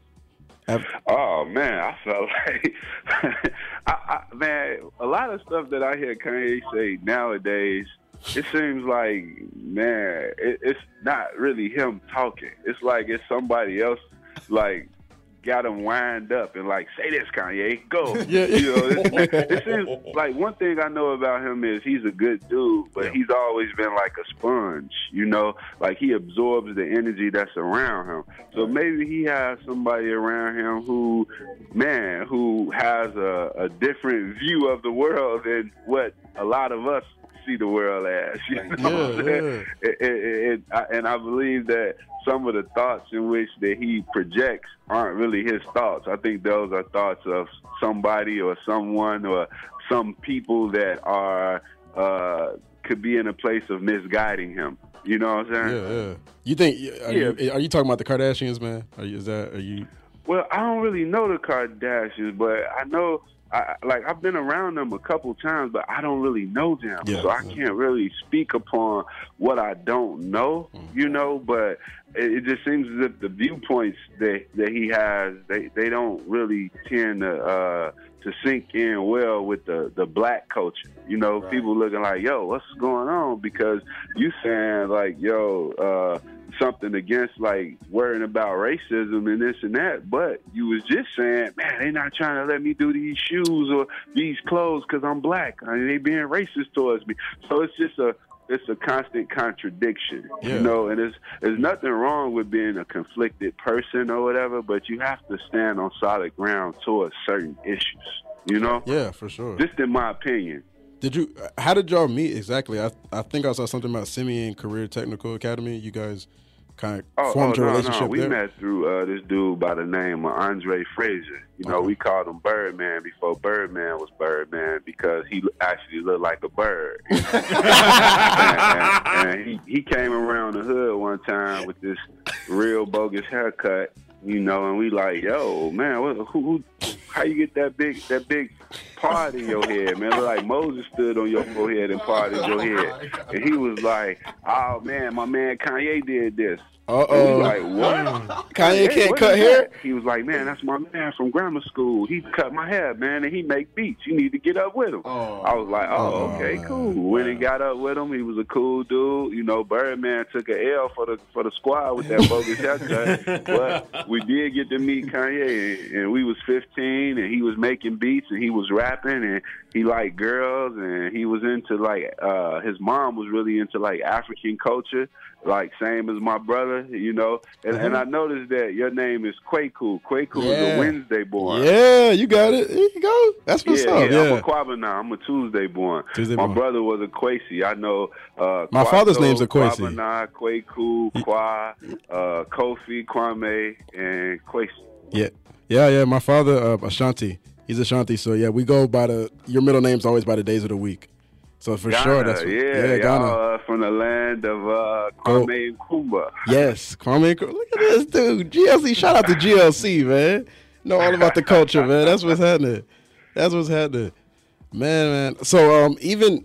G: Oh man, I felt like, man, a lot of stuff that I hear Kanye say nowadays. It seems like, man, it's not really him talking. It's like it's somebody else, like, got him wind up and like, say this, Kanye, go.
D: Yeah.
G: You know, it seems like one thing I know about him is he's a good dude, but he's always been like a sponge, you know, like he absorbs the energy that's around him. So maybe he has somebody around him who has a different view of the world than what a lot of us see the world as, you know what I'm saying? And I believe that some of the thoughts in which that he projects aren't really his thoughts. I think those are thoughts of somebody or someone or some people that are could be in a place of misguiding him. You know what I'm saying?
D: Yeah. You think? Are you talking about the Kardashians, man? Are you?
G: Well, I don't really know the Kardashians, but I know. I've been around them a couple times, but I don't really know them, so I can't really speak upon what I don't know, you know. But it just seems as if the viewpoints that he has, they don't really tend to sink in well with the black culture. You know, people looking like, yo, what's going on? Because you saying like, yo, something against like worrying about racism and this and that, but you was just saying, man, they not trying to let me do these shoes or these clothes because I'm black. I mean, they being racist towards me. So it's just a constant contradiction, you know, and there's nothing wrong with being a conflicted person or whatever, but you have to stand on solid ground towards certain issues, you know?
D: Yeah, for sure.
G: Just in my opinion.
D: How did y'all meet exactly? I think I saw something about Simeon Career Technical Academy. You guys kind of formed a relationship
G: We
D: there?
G: met through this dude by the name of Andre Frazier. You know, we called him Birdman before Birdman was Birdman because he actually looked like a bird. You know? and he came around the hood one time with this real bogus haircut, you know, and we like, yo, man, who how you get that big part in your head, man? Look like Moses stood on your forehead and parted your head. And he was like, oh, man, my man Kanye did this.
D: Uh-oh.
G: Like, what?
D: Kanye can't
G: what
D: cut
G: is
D: hair?
G: that? He was like, man, that's my man from grammar school. He cut my hair, man, and he make beats. You need to get up with him. I was like, okay, cool. When he got up with him, he was a cool dude. You know, Birdman took an L for the squad with that bogus haircut. But we did get to meet Kanye, and we was 15, and he was making beats, and he was rapping, and he liked girls, and he was into, like, his mom was really into, like, African culture, like, same as my brother, you know. And I noticed that your name is Kwaku. Kwaku is a Wednesday born.
D: Yeah, you got it. There you go. That's what's up.
G: Yeah, I'm a Kwabena. I'm a Tuesday born. My brother was a Kwesi. I know
D: my father's name's a Kwesi.
G: Kwabena, Kwaku, Kwa, Kofi, Kwame, and Kwesi.
D: Yeah. My father, Ashanti. He's Ashanti. So, yeah, we go by your middle name's always by the days of the week. So, for
G: Ghana,
D: sure, that's
G: Ghana. From the land of Kwame Nkrumah.
D: Yes, Kwame Nkrumah. Look at this dude. GLC, shout out to GLC, man. Know all about the culture, man. That's what's happening. Man. So, even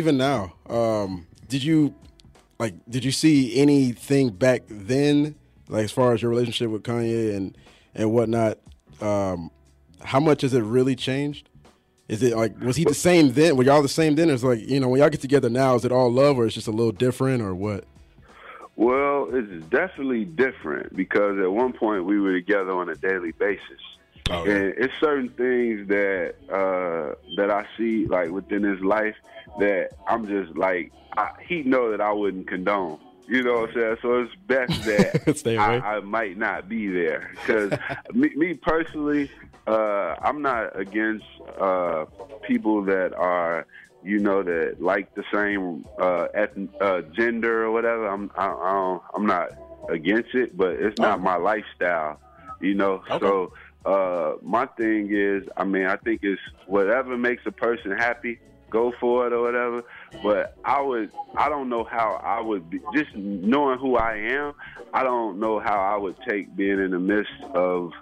D: now, did you see anything back then, Like as far as your relationship with Kanye and whatnot, how much has it really changed? Is it like, was he the same then? Were y'all the same then? It's like, when y'all get together now, is it all love or it's just a little different or what?
G: Well, it's definitely different because at one point we were together on a daily basis. Oh, yeah. And it's certain things that I see like within his life that I'm just like, he know that I wouldn't condone. You know what I'm saying? So it's best that I might not be there. Because me personally, I'm not against people that are, that like the same gender or whatever. I'm not against it, but it's not my lifestyle, Okay. So my thing is, I think it's whatever makes a person happy, go for it or whatever. But I don't know how I would be, just knowing who I am, I don't know how I would take being in the midst of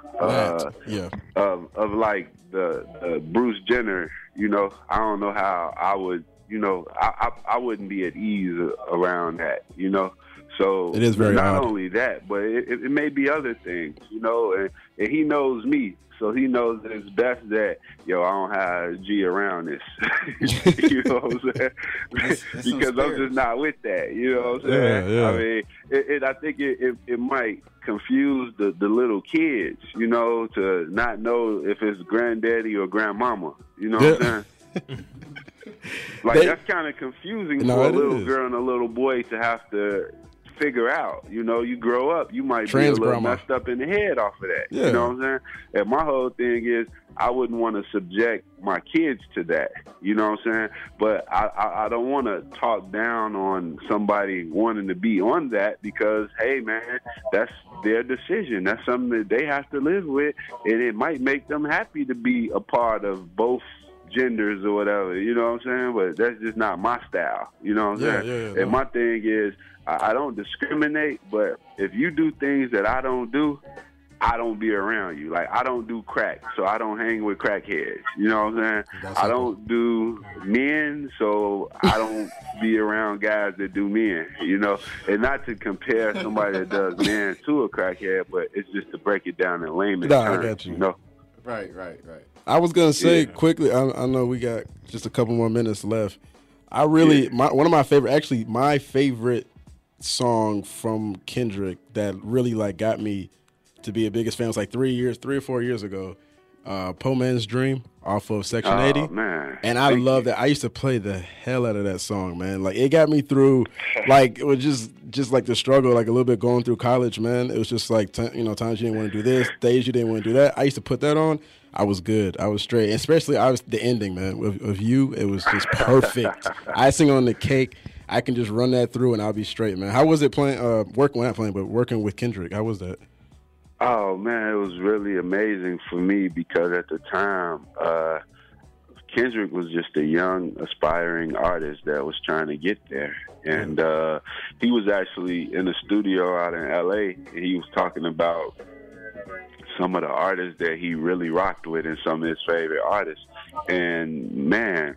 G: like the Bruce Jenner, I don't know how I would, I wouldn't be at ease around that, So
D: it is very
G: not
D: odd.
G: only that, but it may be other things, and he knows me. So he knows that it's best that, I don't have G around this. You know what I'm saying? Because I'm just not with that. You know what I'm saying?
D: Yeah.
G: I mean, I think it might confuse the little kids, to not know if it's granddaddy or grandmama. You know what I'm saying? That's kind of confusing for a little girl and a little boy to have to figure out. You grow up, you might be a little messed up in the head off of that.
D: Yeah.
G: You know what I'm saying? And my whole thing is I wouldn't want to subject my kids to that. You know what I'm saying? But I don't want to talk down on somebody wanting to be on that because, hey, man, that's their decision. That's something that they have to live with, and it might make them happy to be a part of both genders or whatever, you know what I'm saying? But that's just not my style, you know what I'm saying? And my thing is, I don't discriminate, but if you do things that I don't do, I don't be around you. Like, I don't do crack, so I don't hang with crackheads, you know what I'm saying? I don't do men, so I don't be around guys that do men, And not to compare somebody that does men to a crackhead, but it's just to break it down in layman's terms,
D: I got you.
E: Right.
D: I was gonna say quickly. I know we got just a couple more minutes left. I really one of my favorite song from Kendrick that really got me to be a biggest fan was 3 or 4 years ago. Poor Man's Dream off of Section 80.
G: Man.
D: And I love that. I used to play the hell out of that song, man. It got me through, it was just the struggle, a little bit going through college, man. It was just times you didn't want to do this, days you didn't want to do that. I used to put that on. I was good. I was straight. Especially, the ending, man, of You. It was just perfect. Icing on the cake. I can just run that through and I'll be straight, man. How was it working with Kendrick? How was that?
G: Oh, man, it was really amazing for me because at the time, Kendrick was just a young, aspiring artist that was trying to get there. And he was actually in a studio out in L.A., and he was talking about some of the artists that he really rocked with and some of his favorite artists. And, man,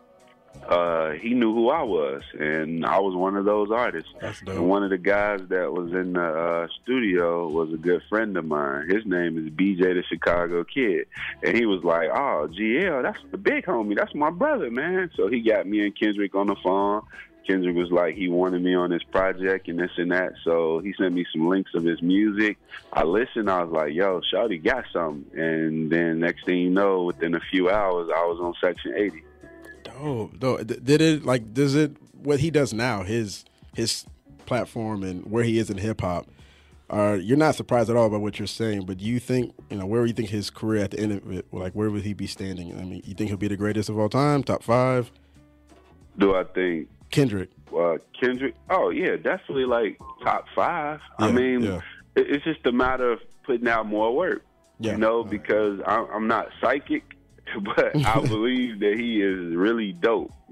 G: he knew who I was, and I was one of those artists.
D: That's dope.
G: And one of the guys that was in the studio was a good friend of mine. His name is BJ the Chicago Kid. And he was like, oh, GL, that's the big homie. That's my brother, man. So he got me and Kendrick on the phone. Kendrick was like, he wanted me on his project and this and that. So he sent me some links of his music. I listened. I was like, yo, Shawty got something. And then next thing you know, within a few hours, I was on Section 80.
D: Dope. Did it, does it, what he does now, his platform and where he is in hip hop, you're not surprised at all by what you're saying, but do you think, where do you think his career at the end of it, where would he be standing? I mean, you think he'll be the greatest of all time, top 5?
G: Do I think?
D: Kendrick.
G: Kendrick? Oh, yeah, definitely top 5.
D: Yeah,
G: I mean, it's just a matter of putting out more work, because I'm not psychic, but I believe that he is really dope,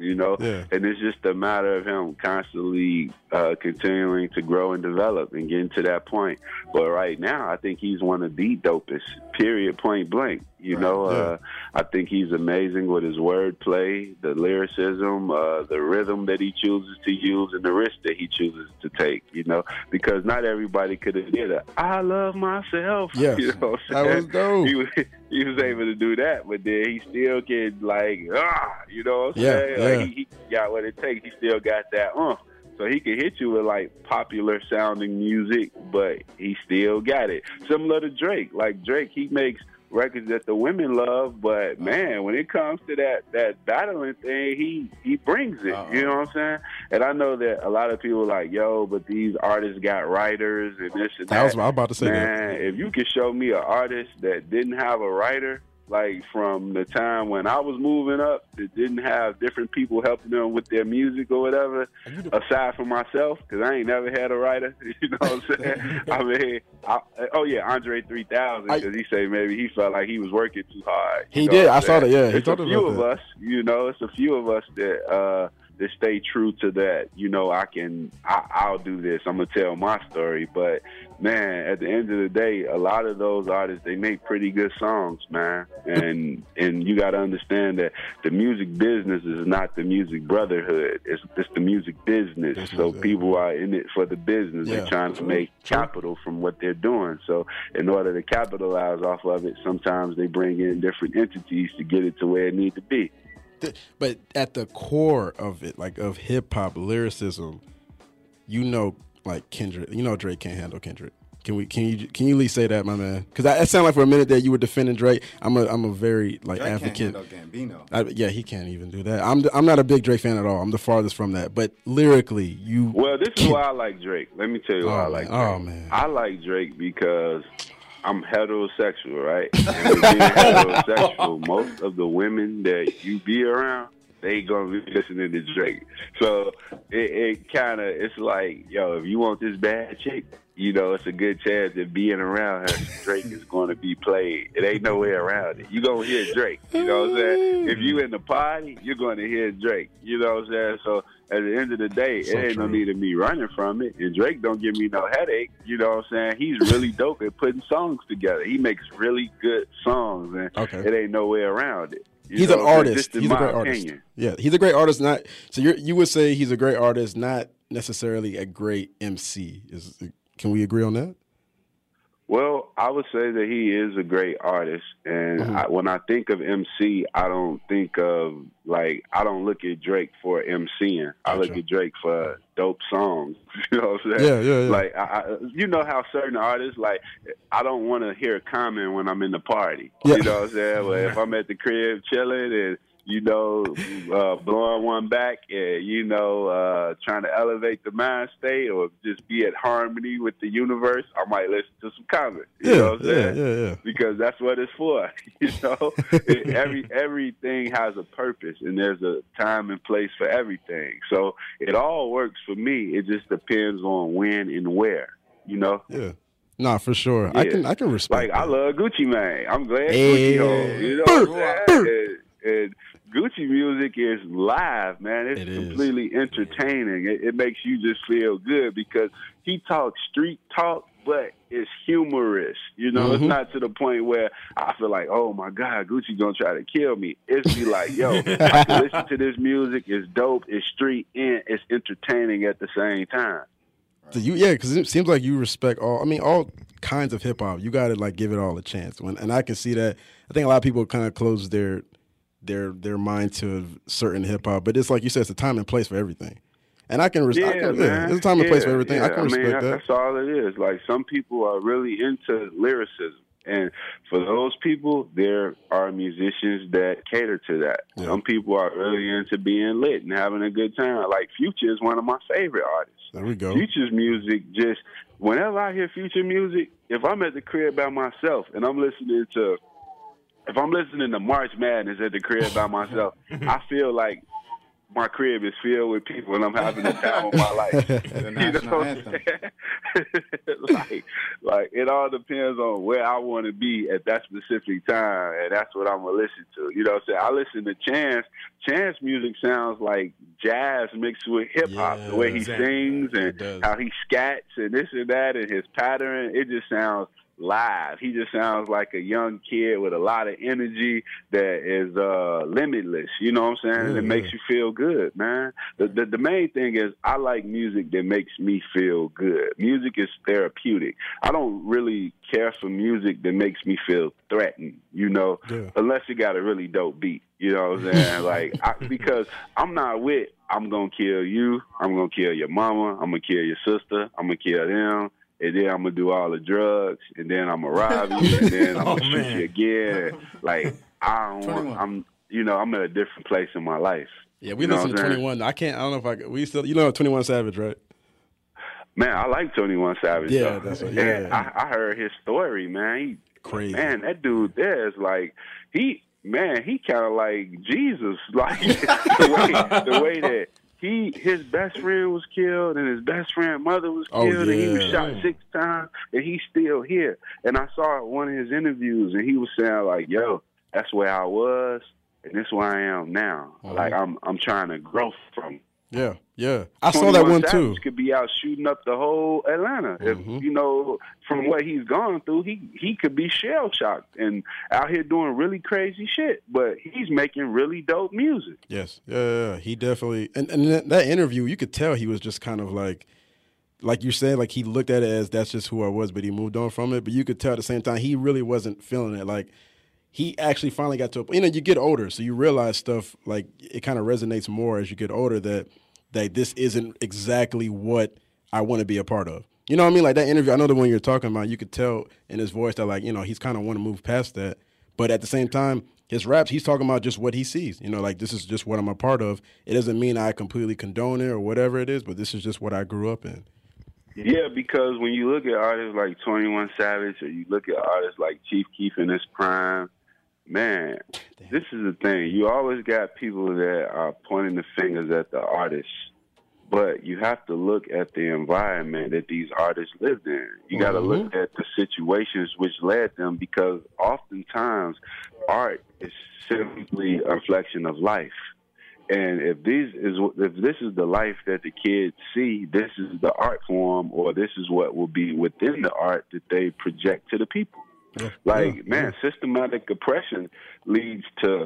G: you know.
D: Yeah.
G: And it's just a matter of him constantly continuing to grow and develop and getting to that point. But right now, I think he's one of the dopest, period, point blank. You know, I think he's amazing with his wordplay, the lyricism, the rhythm that he chooses to use, and the risk that he chooses to take, you know, because not everybody could have did it. I love myself.
D: Yes.
G: You know what I'm
D: That
G: saying?
D: was dope.
G: He was able to do that, but then he still can, like, you know what I'm
D: Yeah,
G: saying?
D: yeah.
G: Like, he got what it takes. He still got that, So he can hit you with, like, popular sounding music, but he still got it. Similar to Drake. Like, Drake, he makes records that the women love, but man, when it comes to that battling thing, he brings it. You know what I'm saying? And I know that a lot of people are like, yo, but these artists got writers and this and that.
D: I was about to say
G: man, if you could show me an artist that didn't have a writer, like from the time when I was moving up, that didn't have different people helping them with their music or whatever, aside from myself, because I ain't never had a writer. You know what I'm saying? I mean, Andre 3000, because he said maybe he felt like he was working too hard.
D: He did. I saw that. Yeah, he
G: it's
D: talked
G: a
D: about
G: few of
D: that.
G: us. You know, it's a few of us that stay true to that. You know, I'll do this. I'm gonna tell my story. But man, at the end of the day, a lot of those artists, they make pretty good songs, man. And you got to understand that the music business is not the music brotherhood. It's the music business. So people are in it for the business.
D: Yeah,
G: They're trying to make capital from what they're doing. So in order to capitalize off of it, sometimes they bring in different entities to get it to where it needs to be.
D: But at the core of it, like of hip hop lyricism, you know, like Kendrick, you know, Drake can't handle Kendrick. Can you at least say that, my man? Because that sounded like for a minute there you were defending Drake. I'm a very like
E: Drake
D: advocate.
E: Can't handle Gambino.
D: Yeah, he can't even do that. I'm not a big Drake fan at all. I'm the farthest from that. But lyrically,
G: Well, this is why I like Drake. Let me tell you why I like Drake.
D: Oh man,
G: I like Drake because I'm heterosexual, right? And being heterosexual, most of the women that you be around, they gonna be listening to Drake. So it kind of, it's like, yo, if you want this bad chick, you know, it's a good chance that being around her, Drake is going to be played. It ain't no way around it. You going to hear Drake. You know what I'm saying? If you in the party, you're going to hear Drake. You know what I'm saying? So at the end of the day, it ain't no need of me running from it. And Drake don't give me no headache. You know what I'm saying? He's really dope at putting songs together. He makes really good songs, and it ain't no way around it.
D: He's an artist. He's a great artist. Yeah, he's a great artist. Not so you would say he's a great artist, not necessarily a great MC. Can we agree on that?
G: Well, I would say that he is a great artist, and when I think of MC, I don't think of I don't look at Drake for MCing. I look at Drake for dope songs. You know what I'm saying?
D: Yeah.
G: Like you know how certain artists, like, I don't want to hear Common when I'm in the party.
D: Yeah.
G: You know what I'm saying? Well, if I'm at the crib chilling and, you know, blowing one back and, you know, trying to elevate the mind state or just be at harmony with the universe, I might listen to some Common. You know what I'm saying?
D: Yeah.
G: Because that's what it's for. You know, everything has a purpose, and there's a time and place for everything. So it all works for me. It just depends on when and where. You know?
D: Yeah. Nah, for sure.
G: Yeah.
D: I can respect.
G: Like,
D: that.
G: I love Gucci Mane. I'm glad Gucci home. You know what I'm saying? And Gucci music is live, man. It's completely entertaining. It makes you just feel good because he talks street talk, but it's humorous. You know, it's not to the point where I feel like, oh my God, Gucci gonna try to kill me. It's be like, yo, I can listen to this music. It's dope. It's street and it's entertaining at the same time.
D: So because it seems like you respect all kinds of hip hop. You got to like give it all a chance. And I can see that. I think a lot of people kind of close their mind to certain hip hop, but it's like you said, it's a time and place for everything. And I can respect. There's a time and place for everything.
G: Yeah.
D: I can respect that.
G: That's all it is. Like, some people are really into lyricism, and for those people, there are musicians that cater to that.
D: Yeah.
G: Some people are really into being lit and having a good time. Like, Future is one of my favorite artists.
D: There we go.
G: Future's music, just whenever I hear Future music, if I'm at the crib by myself and I'm listening to March Madness at the crib by myself, I feel like my crib is filled with people and I'm having the time of my life.
E: The national anthem.
G: like it all depends on where I want to be at that specific time, and that's what I'm gonna listen to. You know what I'm saying? I listen to Chance. Chance music sounds like jazz mixed with hip hop. The way he sings and how he scats and this and that and his pattern, it just sounds live. He just sounds like a young kid with a lot of energy that is limitless. You know what I'm saying? And it makes you feel good, man. The main thing is I like music that makes me feel good. Music is therapeutic. I don't really care for music that makes me feel threatened, you know, unless it got a really dope beat. You know what I'm saying? Like, because I'm not with, I'm going to kill you, I'm going to kill your mama, I'm going to kill your sister, I'm going to kill them, and then I'm going to do all the drugs, and then I'm going to rob you, and then I'm going to shoot you again. Like, I don't want, I'm in a different place in my life.
D: Yeah, we listen to 21. I don't know if we still, 21 Savage, right?
G: Man, I like 21 Savage.
D: Yeah, that's what,
G: And I heard his story, man.
D: Crazy.
G: Man, that dude there is like, he kind of like Jesus. Like, the way that his best friend was killed and his best friend's mother was killed and he was shot 6 times and he's still here. And I saw one of his interviews and he was saying like, yo, that's where I was and this is where I am now. Like I'm trying to grow from.
D: Yeah. I saw that one too.
G: Could be out shooting up the whole Atlanta. If from what he's gone through, he could be shell shocked and out here doing really crazy shit. But he's making really dope music.
D: Yes, yeah. He definitely and that interview, you could tell he was just kind of like you said, like he looked at it as that's just who I was, but he moved on from it. But you could tell at the same time he really wasn't feeling it. Like he actually finally got to a point. You get older, so you realize stuff like it kind of resonates more as you get older that this isn't exactly what I want to be a part of. You know what I mean? Like that interview, I know the one you're talking about, you could tell in his voice that like, he's kind of want to move past that. But at the same time, his raps, he's talking about just what he sees. Like this is just what I'm a part of. It doesn't mean I completely condone it or whatever it is, but this is just what I grew up in.
G: Yeah, because when you look at artists like 21 Savage or you look at artists like Chief Keef in his prime, man, this is the thing. You always got people that are pointing the fingers at the artists, but you have to look at the environment that these artists lived in. You got to look at the situations which led them, because oftentimes art is simply a reflection of life. And if this is the life that the kids see, this is the art form, or this is what will be within the art that they project to the people. Man, systematic oppression leads to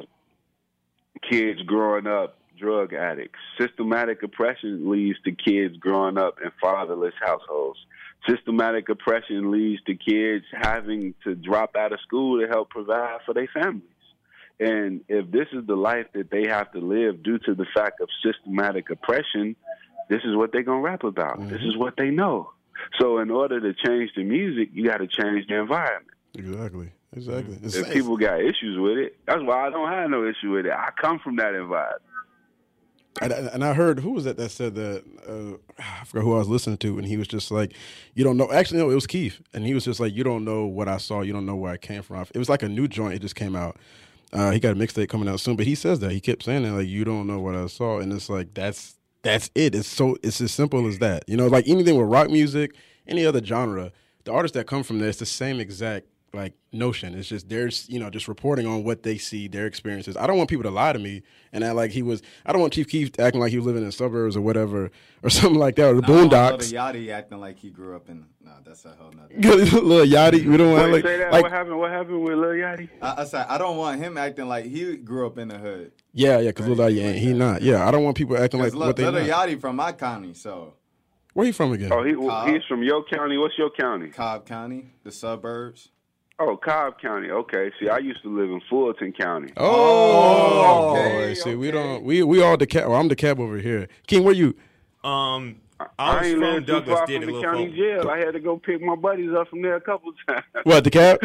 G: kids growing up drug addicts. Systematic oppression leads to kids growing up in fatherless households. Systematic oppression leads to kids having to drop out of school to help provide for their families. And if this is the life that they have to live due to the fact of systematic oppression, this is what they're going to rap about. This is what they know. So in order to change the music, you got to change the environment.
D: Exactly.
G: If people got issues with it, that's why I don't have no issue with it. I come from that environment.
D: And I heard, who was that said that, I forgot who I was listening to, and he was just like, you don't know, actually, no, it was Keith, and he was just like, you don't know what I saw, you don't know where I came from. It was like a new joint, it just came out. He got a mixtape coming out soon, but he says that, he kept saying that, like, you don't know what I saw, and it's like, that's it. It's as simple as that. Like anything with rock music, any other genre, the artists that come from there, it's the same exact like notion. It's just there's just reporting on what they see, their experiences. I don't want people to lie to me and act like I don't want Chief Keef acting like he was living in the suburbs or whatever or something like that, or the Boondocks.
E: Lil Yachty acting like he grew up in. No, that's a whole nother.
D: Lil Yachty, we don't want
G: like, say that. Like, what happened with Lil Yachty?
E: I said I don't want him acting like he grew up in the hood.
D: Yeah, because Lil Yachty ain't. He not. Yeah, I don't want people acting like what they not.
E: Lil Yachty from my county, so.
D: Where he from again?
G: Oh, he's from your county. What's your county?
E: Cobb County, the suburbs.
G: Oh, Cobb County. Okay. See, I used to live in Fulton County.
D: Oh, okay. See, we don't. We all DeKalb. Well, I'm DeKalb over here. King, where you?
F: I was
G: ain't
F: from Douglas.
G: Did a little county jail. I had to go pick my buddies up from there a couple times.
D: What, DeKalb?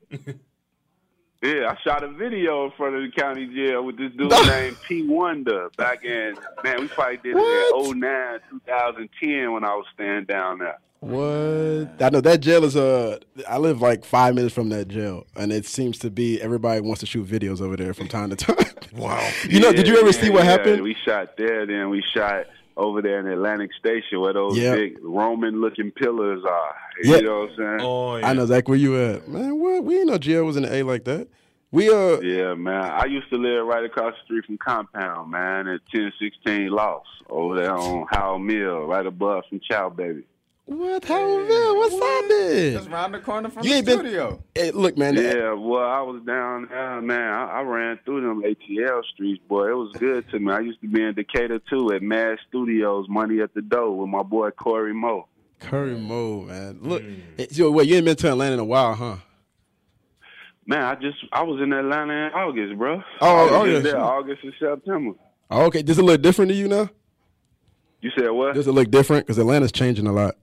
G: Yeah, I shot a video in front of the county jail with this dude named P. Wonder back in, we probably did it in 2009, 2010 when I was staying down there.
D: What? I know that jail is I live like 5 minutes from that jail, and it seems to be everybody wants to shoot videos over there from time to time. Wow. You know, did you ever see what happened?
G: We shot there, then we shot over there in Atlantic Station where those big Roman-looking pillars are. You know what I'm saying?
F: Oh, yeah.
D: I know exactly where you at. Man, what? We didn't know GL was in the A like that.
G: Yeah, man. I used to live right across the street from Compound, man, at 1016 Lost, over there on Howell Mill, right above from Chow Baby.
D: What? Howellville? What's happening?
E: Just around the corner from
D: You
E: the
D: ain't been-
E: studio.
D: Hey, look, man.
G: Yeah, well, I was down there, man. I ran through them ATL streets, boy. It was good to me. I used to be in Decatur, too, at Mad Studios, Money at the Door, with my boy Corey Moe.
D: Curry Moe, man. Look, so wait, you ain't been to Atlanta in a while, huh?
G: Man, I was in Atlanta in August, bro.
D: Oh,
G: yeah.
D: yeah.
G: There, August and September.
D: Oh, okay. Does it look different to you now?
G: You said what?
D: Does it look different? Because Atlanta's changing a lot.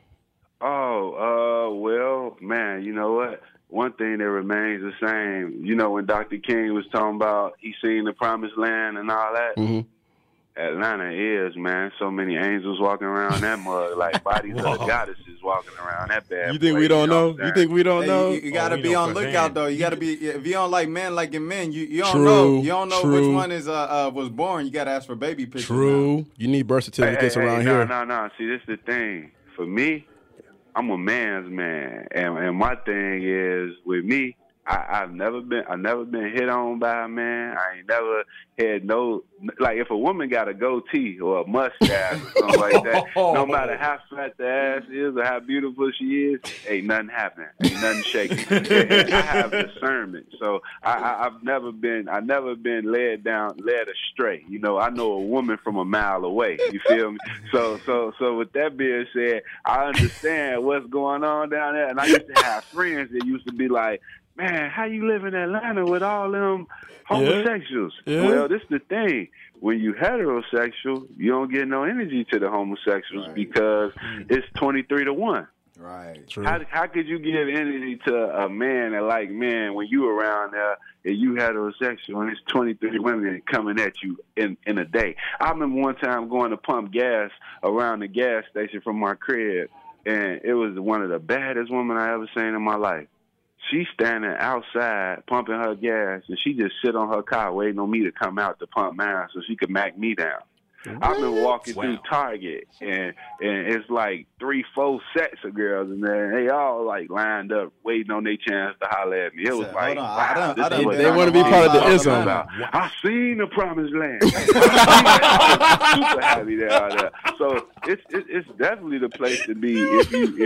G: Well, man, you know what? One thing that remains the same. You know, when Dr. King was talking about he seen the promised land and all that, Atlanta is, man. So many angels walking around that mug, like bodies of goddesses walking around that bad.
D: You think we don't know? You think we don't know?
E: You got to be on lookout though. You got to be if you don't like men liking men, you don't
D: True,
E: know. You don't know
D: true.
E: which one is was born. You got to ask for baby pictures.
D: True.
E: now.
D: You need birth certificates around here.
G: No. See, this is the thing. For me, I'm a man's man, and my thing is with me. I've never been hit on by a man. I ain't never had like if a woman got a goatee or a mustache or something like that, no matter how fat the ass is or how beautiful she is, ain't nothing happening. Ain't nothing shaking. I have discernment, so I've never been led astray. You know, I know a woman from a mile away. You feel me? So with that being said, I understand what's going on down there, and I used to have friends that used to be like, man, how you live in Atlanta with all them homosexuals?
D: Yeah.
G: Well, this is the thing. When you heterosexual, you don't get no energy to the homosexuals because it's 23-1.
E: Right.
D: True.
G: How could you give energy to a man that like men when you around there and you heterosexual and it's 23 women coming at you in a day? I remember one time going to pump gas around the gas station from my crib, and it was one of the baddest women I ever seen in my life. She's standing outside pumping her gas, and she just sit on her car waiting on me to come out to pump mine so she could mac me down. I've been walking through Target, and it's like 3-4 sets of girls in there, and they all like lined up waiting on their chance to holler at me. It was like, wow,
D: they want to be part of the ism.
G: I seen the promised land. I was super happy there. So it's definitely the place to be if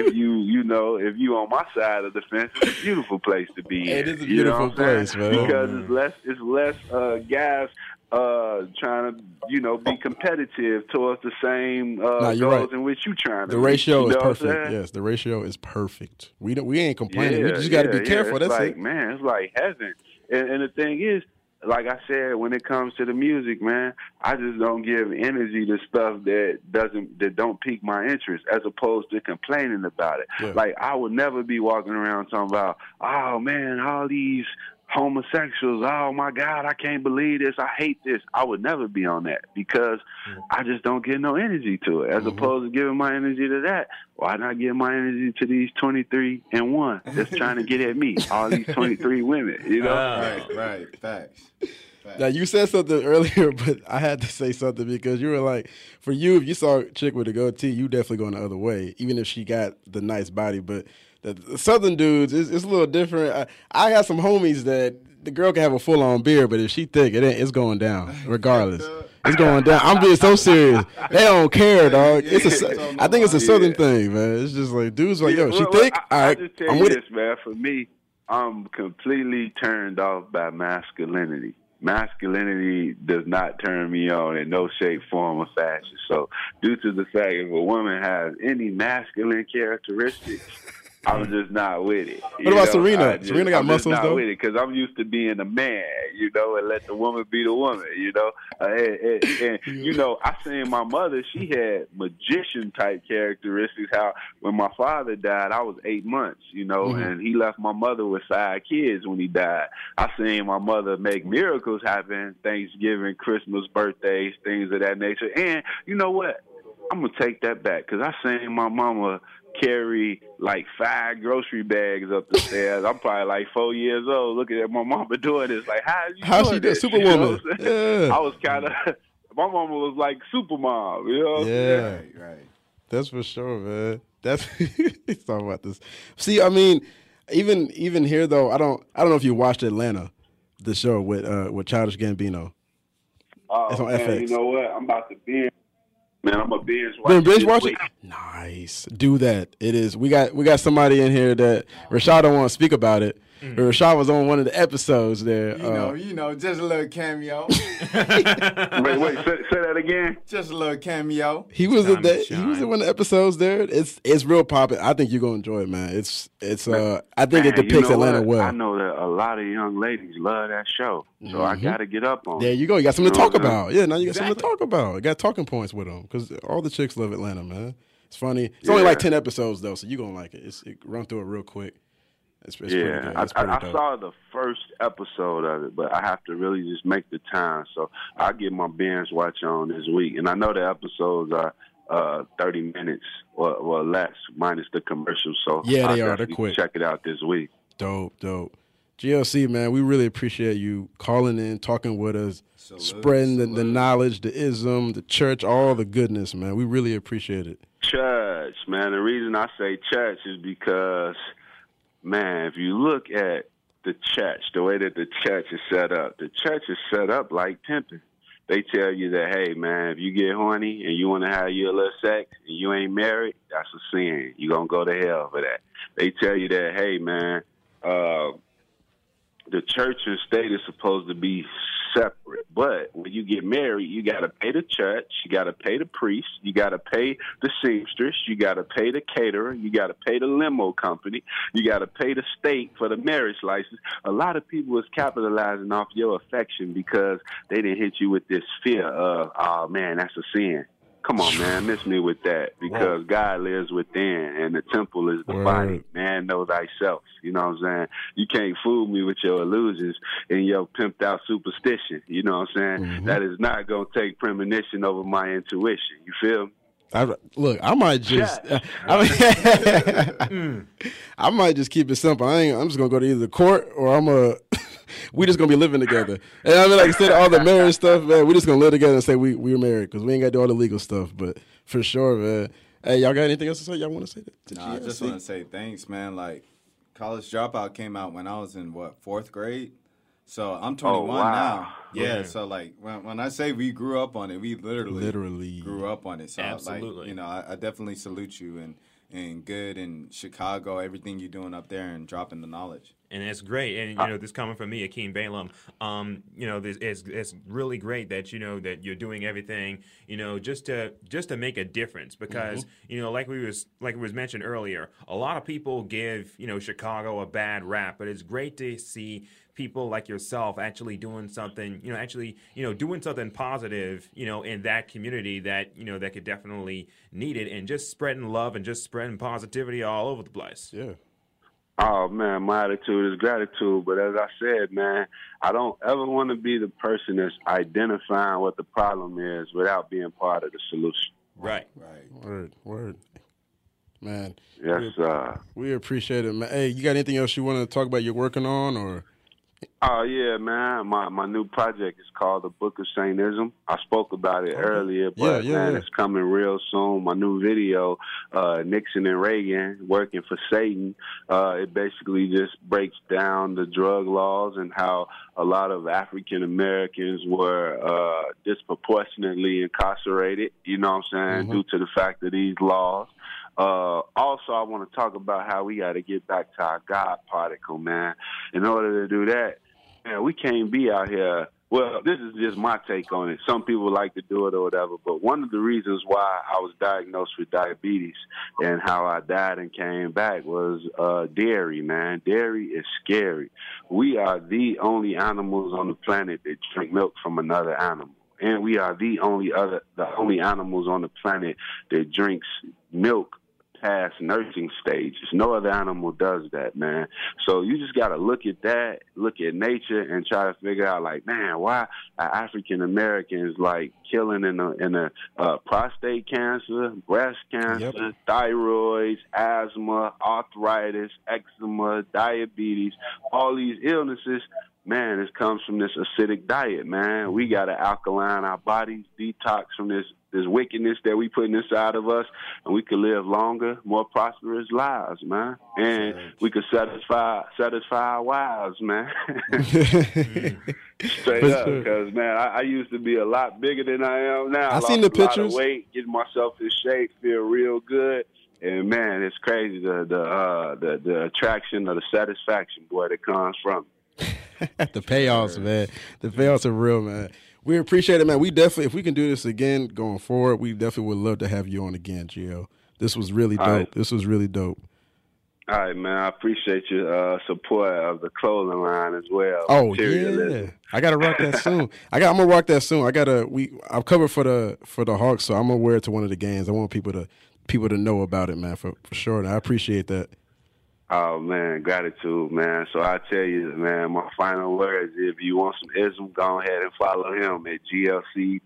G: you on my side of the fence. It's a beautiful place to be.
D: It is a beautiful place, man.
G: Because it's less guys trying to be competitive towards the same goals in which you trying to.
D: The ratio is
G: perfect.
D: Yes, the ratio is perfect. We ain't complaining. We just got to be careful.
G: It's
D: That's
G: like,
D: it.
G: man, it's like heaven. And the thing is, like I said, when it comes to the music, man, I just don't give energy to stuff that don't pique my interest, as opposed to complaining about it.
D: Yeah.
G: Like I would never be walking around talking about, oh man, all these homosexuals, oh my God, I can't believe this, I hate this. I would never be on that because I just don't get no energy to it. As opposed to giving my energy to that, why not give my energy to these 23-1 that's trying to get at me? All these 23 women, you know?
E: Right. Facts.
D: Now, you said something earlier, but I had to say something because you were like, for you, if you saw a chick with a goatee, you definitely going the other way, even if she got the nice body. But the Southern dudes, it's a little different. I got some homies that the girl can have a full-on beard, but if she thick, it's going down regardless. It's going down. I'm being so serious. They don't care, dog. I think it's a Southern thing, man. It's just like dudes like, yo, she thick? All right,
G: just tell
D: I'm
G: you
D: with
G: this,
D: it.
G: man. For me, I'm completely turned off by masculinity. Masculinity does not turn me on in no shape, form, or fashion. So due to the fact if a woman has any masculine characteristics, I'm just not with it.
D: What about Serena? Serena got muscles,
G: not
D: though?
G: with it because I'm used to being a man, and let the woman be the woman, And I seen my mother, she had magician-type characteristics. How when my father died, I was 8 months, and he left my mother with 5 kids when he died. I seen my mother make miracles happen, Thanksgiving, Christmas, birthdays, things of that nature. And you know what? I'm going to take that back because I seen my mama carry like 5 grocery bags up the stairs. I'm probably like 4 years old looking at my mama doing this. Like, how
D: she
G: doing
D: do
G: this? You know
D: Superwoman?
G: what I'm saying?
D: Yeah.
G: I was kind of, my mama was like Supermom, you know what I'm
D: Yeah.
G: saying?
E: Right.
D: That's for sure, man. That's he's talking about this. See, I mean, even here though, I don't know if you watched Atlanta, the show with Childish Gambino.
G: Oh,
D: It's on
G: man,
D: FX.
G: you know what? I'm about to binge. Man, I'm a binge watch.
D: Been binge watching? Nice. Do that. It is. We got somebody in here that Rashad don't want to speak about it. But Rashad was on one of the episodes there.
E: You know, just a little cameo.
G: Wait, say that again.
E: Just a little cameo.
D: He was
F: Time to
D: he was in
F: shine.
D: one of the episodes there. It's real poppin'. I think you're gonna enjoy it, man. It's I think it
G: Man,
D: depicts
G: you know
D: Atlanta
G: what?
D: well.
G: I know that a lot of young ladies love that show, so I got to get up on
D: There
G: it.
D: you go. You got something to
G: You know
D: talk
G: what I'm saying?
D: about. Yeah, now you got something to talk about. You got talking points with them because all the chicks love Atlanta, man. It's funny. It's only
G: Yeah.
D: like 10 episodes though, so you're gonna like it. It run through it real quick. It's pretty
G: Yeah,
D: good. It's pretty
G: I
D: dope.
G: saw the first episode of it, but I have to really just make the time. So I'll get my binge watch on this week. And I know the episodes are 30 minutes or less, minus the commercials. So
D: Yeah, they
G: I'll
D: are. They're
G: definitely
D: quick.
G: check it out this week.
D: Dope. GLC, man, we really appreciate you calling in, talking with us, spreading the knowledge, the ism, the church, all the goodness, man. We really appreciate it.
G: Church, man. The reason I say church is because, man, if you look at the church, the way that the church is set up like pimping. They tell you that, hey, man, if you get horny and you want to have your little sex and you ain't married, that's a sin. You're going to go to hell for that. They tell you that, hey, man, the church and state is supposed to be separate. But when you get married, you got to pay the church, you got to pay the priest, you got to pay the seamstress, you got to pay the caterer, you got to pay the limo company, you got to pay the state for the marriage license. A lot of people is capitalizing off your affection because they didn't hit you with this fear of, oh, man, that's a sin. Come on, man, miss me with that because God lives within and the temple is the body. Man, know thyself. You know what I'm saying? You can't fool me with your illusions and your pimped out superstition. You know what I'm saying? That is not going to take premonition over my intuition. You feel me?
D: I might just, I might just keep it simple. I'm just gonna go to either court or we just gonna be living together. And I mean, like I said, all the marriage stuff, man, we just gonna live together and say we're married because we ain't got to do all the legal stuff. But for sure, man. Hey, y'all got anything else to say? Y'all want to say that?
E: I just want to say thanks, man. Like, College Dropout came out when I was in, 4th grade? So I'm 21 now. Yeah, so like when I say we grew up on it, we literally grew up on it. So
F: Absolutely.
E: I definitely salute you and good in Chicago, everything you're doing up there and dropping the knowledge.
F: And it's great, and this coming from me, Akeem Balaam. It's really great that that you're doing everything, just to make a difference. Because like it was mentioned earlier, a lot of people give Chicago a bad rap, but it's great to see people like yourself actually doing something, doing something positive, in that community that that could definitely need it, and just spreading love and just spreading positivity all over the place.
D: Yeah.
G: Oh, man, my attitude is gratitude. But as I said, man, I don't ever want to be the person that's identifying what the problem is without being part of the solution.
F: Right.
D: Word. Man.
G: Yes, sir.
D: We appreciate it, man. Hey, you got anything else you want to talk about you're working on or?
G: Oh, yeah, man. My new project is called The Book of Saintism. I spoke about it earlier, but, it's coming real soon. My new video, Nixon and Reagan, Working for Satan, it basically just breaks down the drug laws and how a lot of African Americans were disproportionately incarcerated, you know what I'm saying, due to the fact of these laws. Also, I want to talk about how we got to get back to our God particle, man. In order to do that, man, we can't be out here. Well, this is just my take on it. Some people like to do it or whatever, but one of the reasons why I was diagnosed with diabetes and how I died and came back was dairy, man. Dairy is scary. We are the only animals on the planet that drink milk from another animal. And we are the only animals on the planet that drinks milk past nursing stages. No other animal does that, man. So you just got to look at that, look at nature, and try to figure out, like, man, why are African Americans like killing in a prostate cancer, breast cancer, thyroid, asthma, arthritis, eczema, diabetes, all these illnesses. Man, it comes from this acidic diet, man. We got to alkaline our bodies, detox from this wickedness that we put inside of us, and we could live longer, more prosperous lives, man. And we could satisfy our wives, man. Straight up, because, man, I used to be a lot bigger than I am now.
D: I seen the pictures.
G: A lot of weight, getting myself in shape, feel real good. And, man, it's crazy, the attraction or the satisfaction, boy, that comes from it.
D: The payoffs, man. The payoffs are real, man. We appreciate it, man. We definitely, if we can do this again going forward, we definitely would love to have you on again, Gio. This was really dope.
G: Right.
D: This was really dope.
G: All right, man. I appreciate your support of the clothing line as well.
D: Oh yeah, I gotta rock that soon. I'm gonna rock that soon. I'm covered for the Hawks, so I'm gonna wear it to one of the games. I want people to know about it, man, for sure. And I appreciate that.
G: Oh, man, gratitude, man. So I tell you, man, my final words, if you want some ism, go ahead and follow him at GLC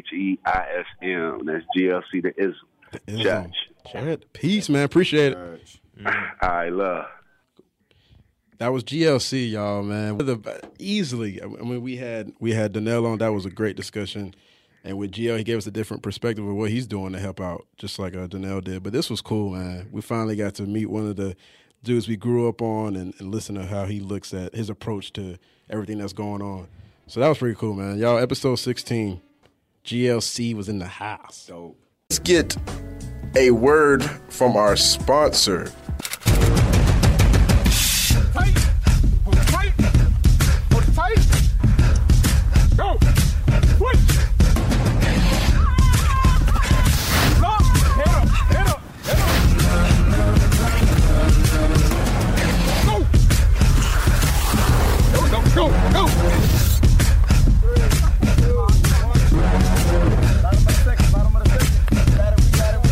G: THEISM. That's GLC the ism.
D: Church. Peace, man. Appreciate it.
G: All right, love.
D: That was GLC, y'all, man. Easily. I mean, we had Donnell on. That was a great discussion. And with Gio, he gave us a different perspective of what he's doing to help out, just like Donnell did. But this was cool, man. We finally got to meet one of the dudes we grew up on and listen to how he looks at his approach to everything that's going on. So that was pretty cool, man. Y'all, episode 16, GLC was in the house.
E: Dope.
D: Let's get a word from our sponsor.
H: Go! Switch! Head up! Go! Bottom of the second. We got it.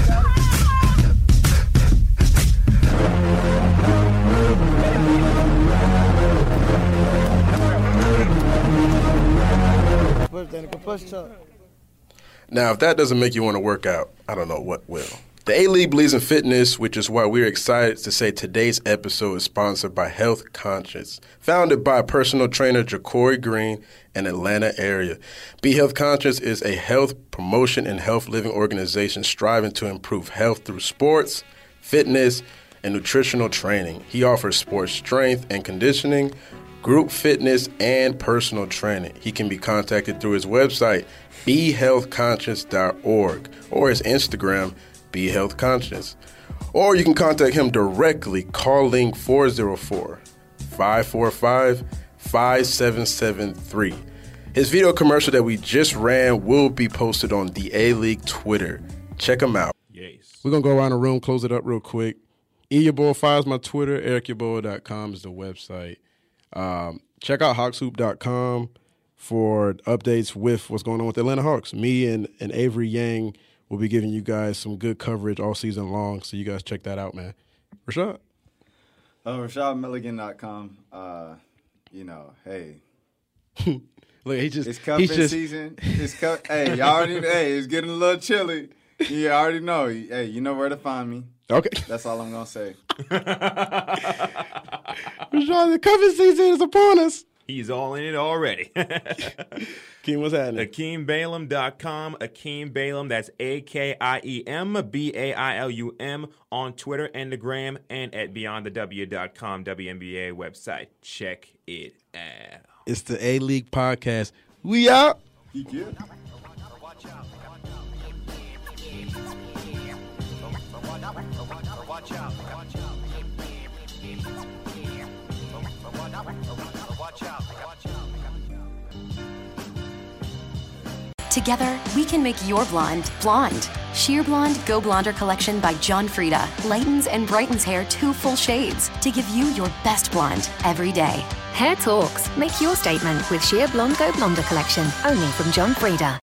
D: Now, if that doesn't make you want to work out, I don't know what will. The A-League believes in fitness, which is why we're excited to say today's episode is sponsored by Health Conscious, founded by personal trainer Jacory Green in Atlanta area. Be Health Conscious is a health promotion and health living organization striving to improve health through sports, fitness, and nutritional training. He offers sports strength and conditioning, group fitness, and personal training. He can be contacted through his website, behealthconscious.org, or his Instagram, Be Health Conscious. Or you can contact him directly calling 404-545-5773. His video commercial that we just ran will be posted on the A-League Twitter. Check him out.
F: Yes.
D: We're going to go around the room, close it up real quick. EYourBoy5 is my Twitter. EricYourBoy.com is the website. Check out HawksHoop.com for updates with what's going on with the Atlanta Hawks. Me and Avery Yang will be giving you guys some good coverage all season long, so you guys check that out, man. Rashad?
E: RashadMilligan.com. Hey.
D: Look,
E: it's cuffing season. Hey, y'all already know. Hey, it's getting a little chilly. You already know. Hey, you know where to find me.
D: Okay.
E: That's all I'm going to say.
D: Rashad, the cuffing season is upon us.
F: He's all in it already.
D: Akeem, what's happening?
F: AkeemBalaam.com. Akeem Balaam, that's AKIEM on Twitter and the gram, and at BeyondTheW.com, WNBA website. Check it out.
D: It's the A-League podcast. We out.
E: Yeah.
C: Watch out.
I: Together, we can make your blonde blonde. Sheer Blonde Go Blonder collection by John Frieda lightens and brightens hair 2 full shades to give you your best blonde every day.
J: Hair talks. Make your statement with Sheer Blonde Go Blonder collection, only from John Frieda.